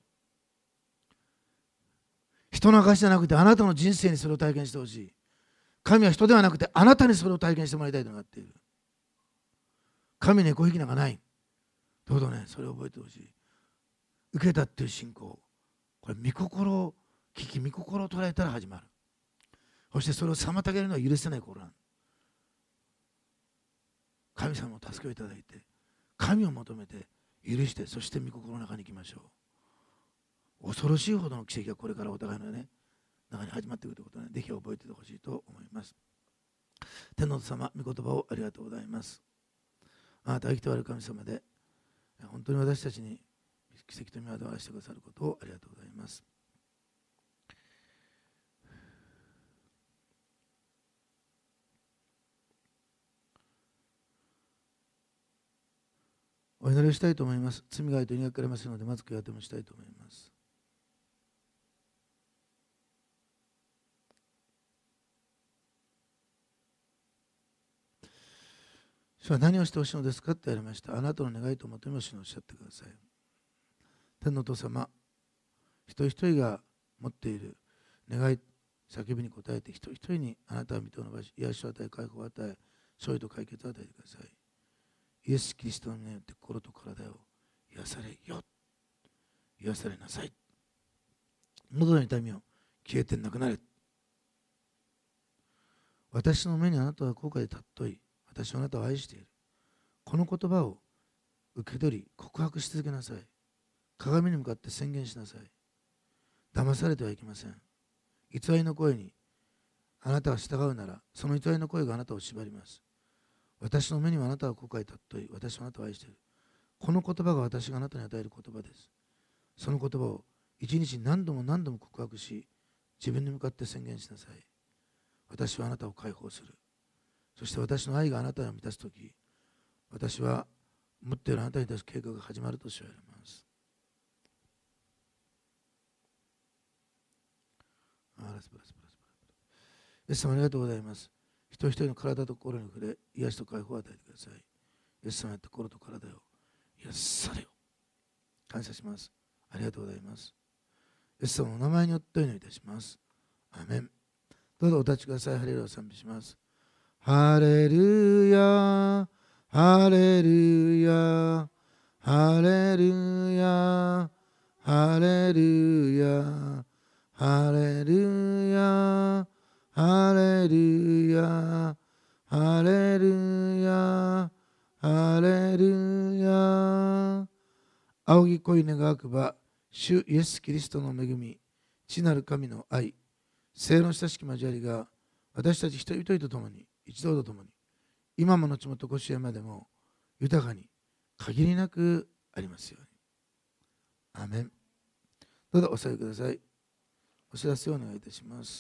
人の証じゃなくてあなたの人生にそれを体験してほしい。神は人ではなくてあなたにそれを体験してもらいたいと願っている。神に猫引きなんかない。どうぞね、それを覚えてほしい。受けたっていう信仰。これ、御心を聞き、御心を捉えたら始まる。そしてそれを妨げるのは許せない心なん。神様の助けをいただいて、神を求めて、許して、そして御心の中に行きましょう。恐ろしいほどの奇跡がこれからお互いのね、中に始まっていくということをね、ぜひ覚えておいてほしいと思います。天皇様、御言葉をありがとうございます。あなたは生きておられる神様で、本当に私たちに奇跡と御業を表してくださることをありがとうございます。お祈りをしたいと思います。罪があると苦かれますので、まず悔やてもしたいと思います。主は何をしてほしいのですかって言われました。あなたの願いと求めを主におっしゃってください。天のお父様、一人一人が持っている願い、叫びに応えて、一人一人にあなたは御手を伸ばし、癒しを与え、解放を与え、勝利と解決を与えてください。イエス・キリストの皆によって心と体を癒されよ。癒されなさい。喉の痛みを消えてなくなれ。私の目にあなたは高価で尊い。私はあなたを愛している。この言葉を受け取り、告白し続けなさい。鏡に向かって宣言しなさい。騙されてはいけません。偽りの声にあなたが従うなら、その偽りの声があなたを縛ります。私の目にはあなたは高価で尊い。私はあなたを愛している。この言葉が私があなたに与える言葉です。その言葉を一日に何度も何度も告白し、自分に向かって宣言しなさい。私はあなたを解放する。そして私の愛があなたを満たすとき、私は持っているあなたに対する計画が始まると知られます。イエス様ありがとうございます。一人一人の体と心に触れ、癒しと解放を与えてください。イエス様によって心と体を癒されよ。感謝します。ありがとうございます。イエス様のお名前によってお祈りいたします。アーメン。どうぞお立ちください。ハレルヤを賛美します。ハレルヤ、ハレルヤ、ハレルヤ、ハレルヤ、ハレルヤ、ハレルヤ、ハレルヤ、ハレルヤ。仰ぎ恋願わくば、主イエス・キリストの恵み、父なる神の愛、聖の親しき交わりが、私たち一人一人と共に、一同と共に、今も後もとこしえまでも、豊かに、限りなくありますように。アーメン。どうぞお座りください。お知らせをお願いいたします。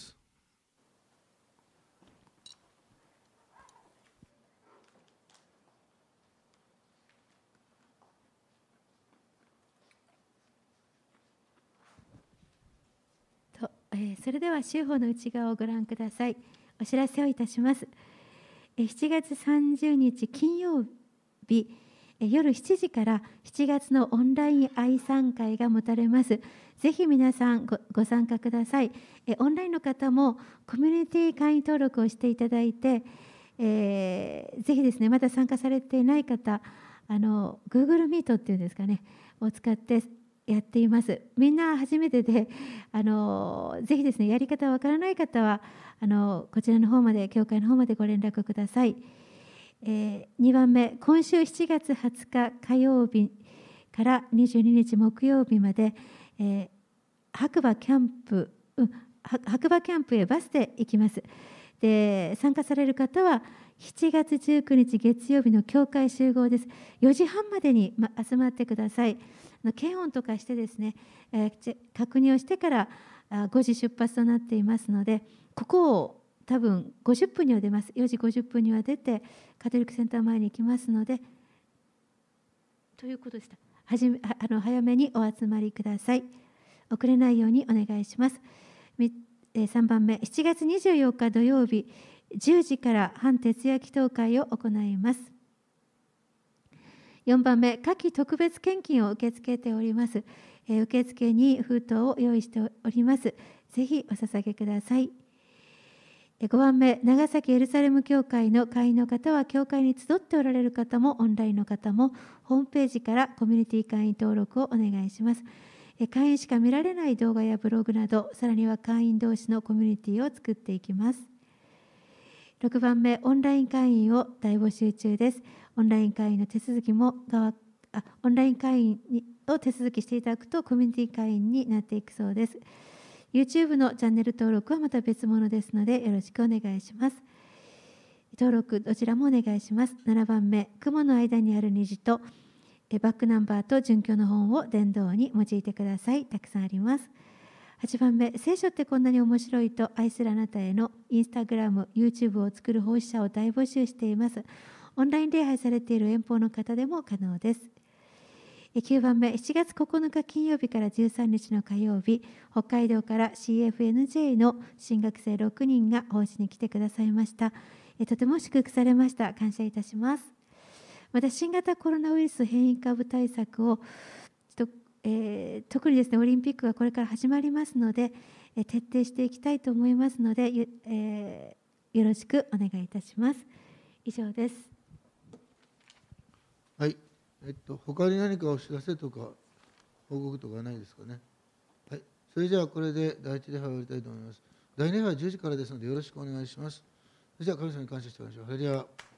それでは週報の内側をご覧ください。お知らせをいたします。7月30日金曜日夜7時から7月のオンライン愛参会が持たれます。ぜひ皆さん ご参加ください。オンラインの方もコミュニティ会員登録をしていただいて、ぜひですね、まだ参加されていない方、Google Meet っていうんですかね、を使ってやっています。みんな初めてで、ぜひですね、やり方わからない方はこちらの方まで、教会の方までご連絡ください。2番目、今週7月20日火曜日から22日木曜日まで、白馬キャンプへバスで行きます。で、参加される方は7月19日月曜日の教会集合です。4時半までに集まってください。 検温とかしてですね、確認をしてから5時出発となっていますので、ここを多分50分には出ます。4時50分には出てカトリックセンター前に行きますので、ということでした。早めにお集まりください。遅れないようにお願いします。3番目、7月24日土曜日10時から反徹夜祈祷会を行います。4番目、夏季特別献金を受け付けております。受付に封筒を用意しております。ぜひお捧げください。5番目、長崎エルサレム教会の会員の方は、教会に集っておられる方もオンラインの方もホームページからコミュニティ会員登録をお願いします。会員しか見られない動画やブログなど、さらには会員同士のコミュニティを作っていきます。6番目、オンライン会員を大募集中です。オンライン会員の手続きもオンライン会員を手続きしていただくとコミュニティ会員になっていくそうです。YouTube のチャンネル登録はまた別物ですのでよろしくお願いします。登録どちらもお願いします。7番目、雲の間にある虹とバックナンバーと準拠の本を伝道に用いてください。たくさんあります。8番目、聖書ってこんなに面白いと愛するあなたへのインスタグラム、YouTube を作る奉仕者を大募集しています。オンライン礼拝されている遠方の方でも可能です。9番目、7月9日金曜日から13日の火曜日、北海道から CFNJ の新学生6人が奉仕に来てくださいました。とても祝福されました。感謝いたします。また新型コロナウイルス変異株対策を特にですね、オリンピックがこれから始まりますので、徹底していきたいと思いますので、よろしくお願いいたします。以上です。 はい。他に何かお知らせとか報告とかないですかね。はい。それじゃあこれで第一礼拝を終わりたいと思います。第二礼拝は10時からですのでよろしくお願いします。それじゃあ神様に感謝しておきましょう。ハレルヤ。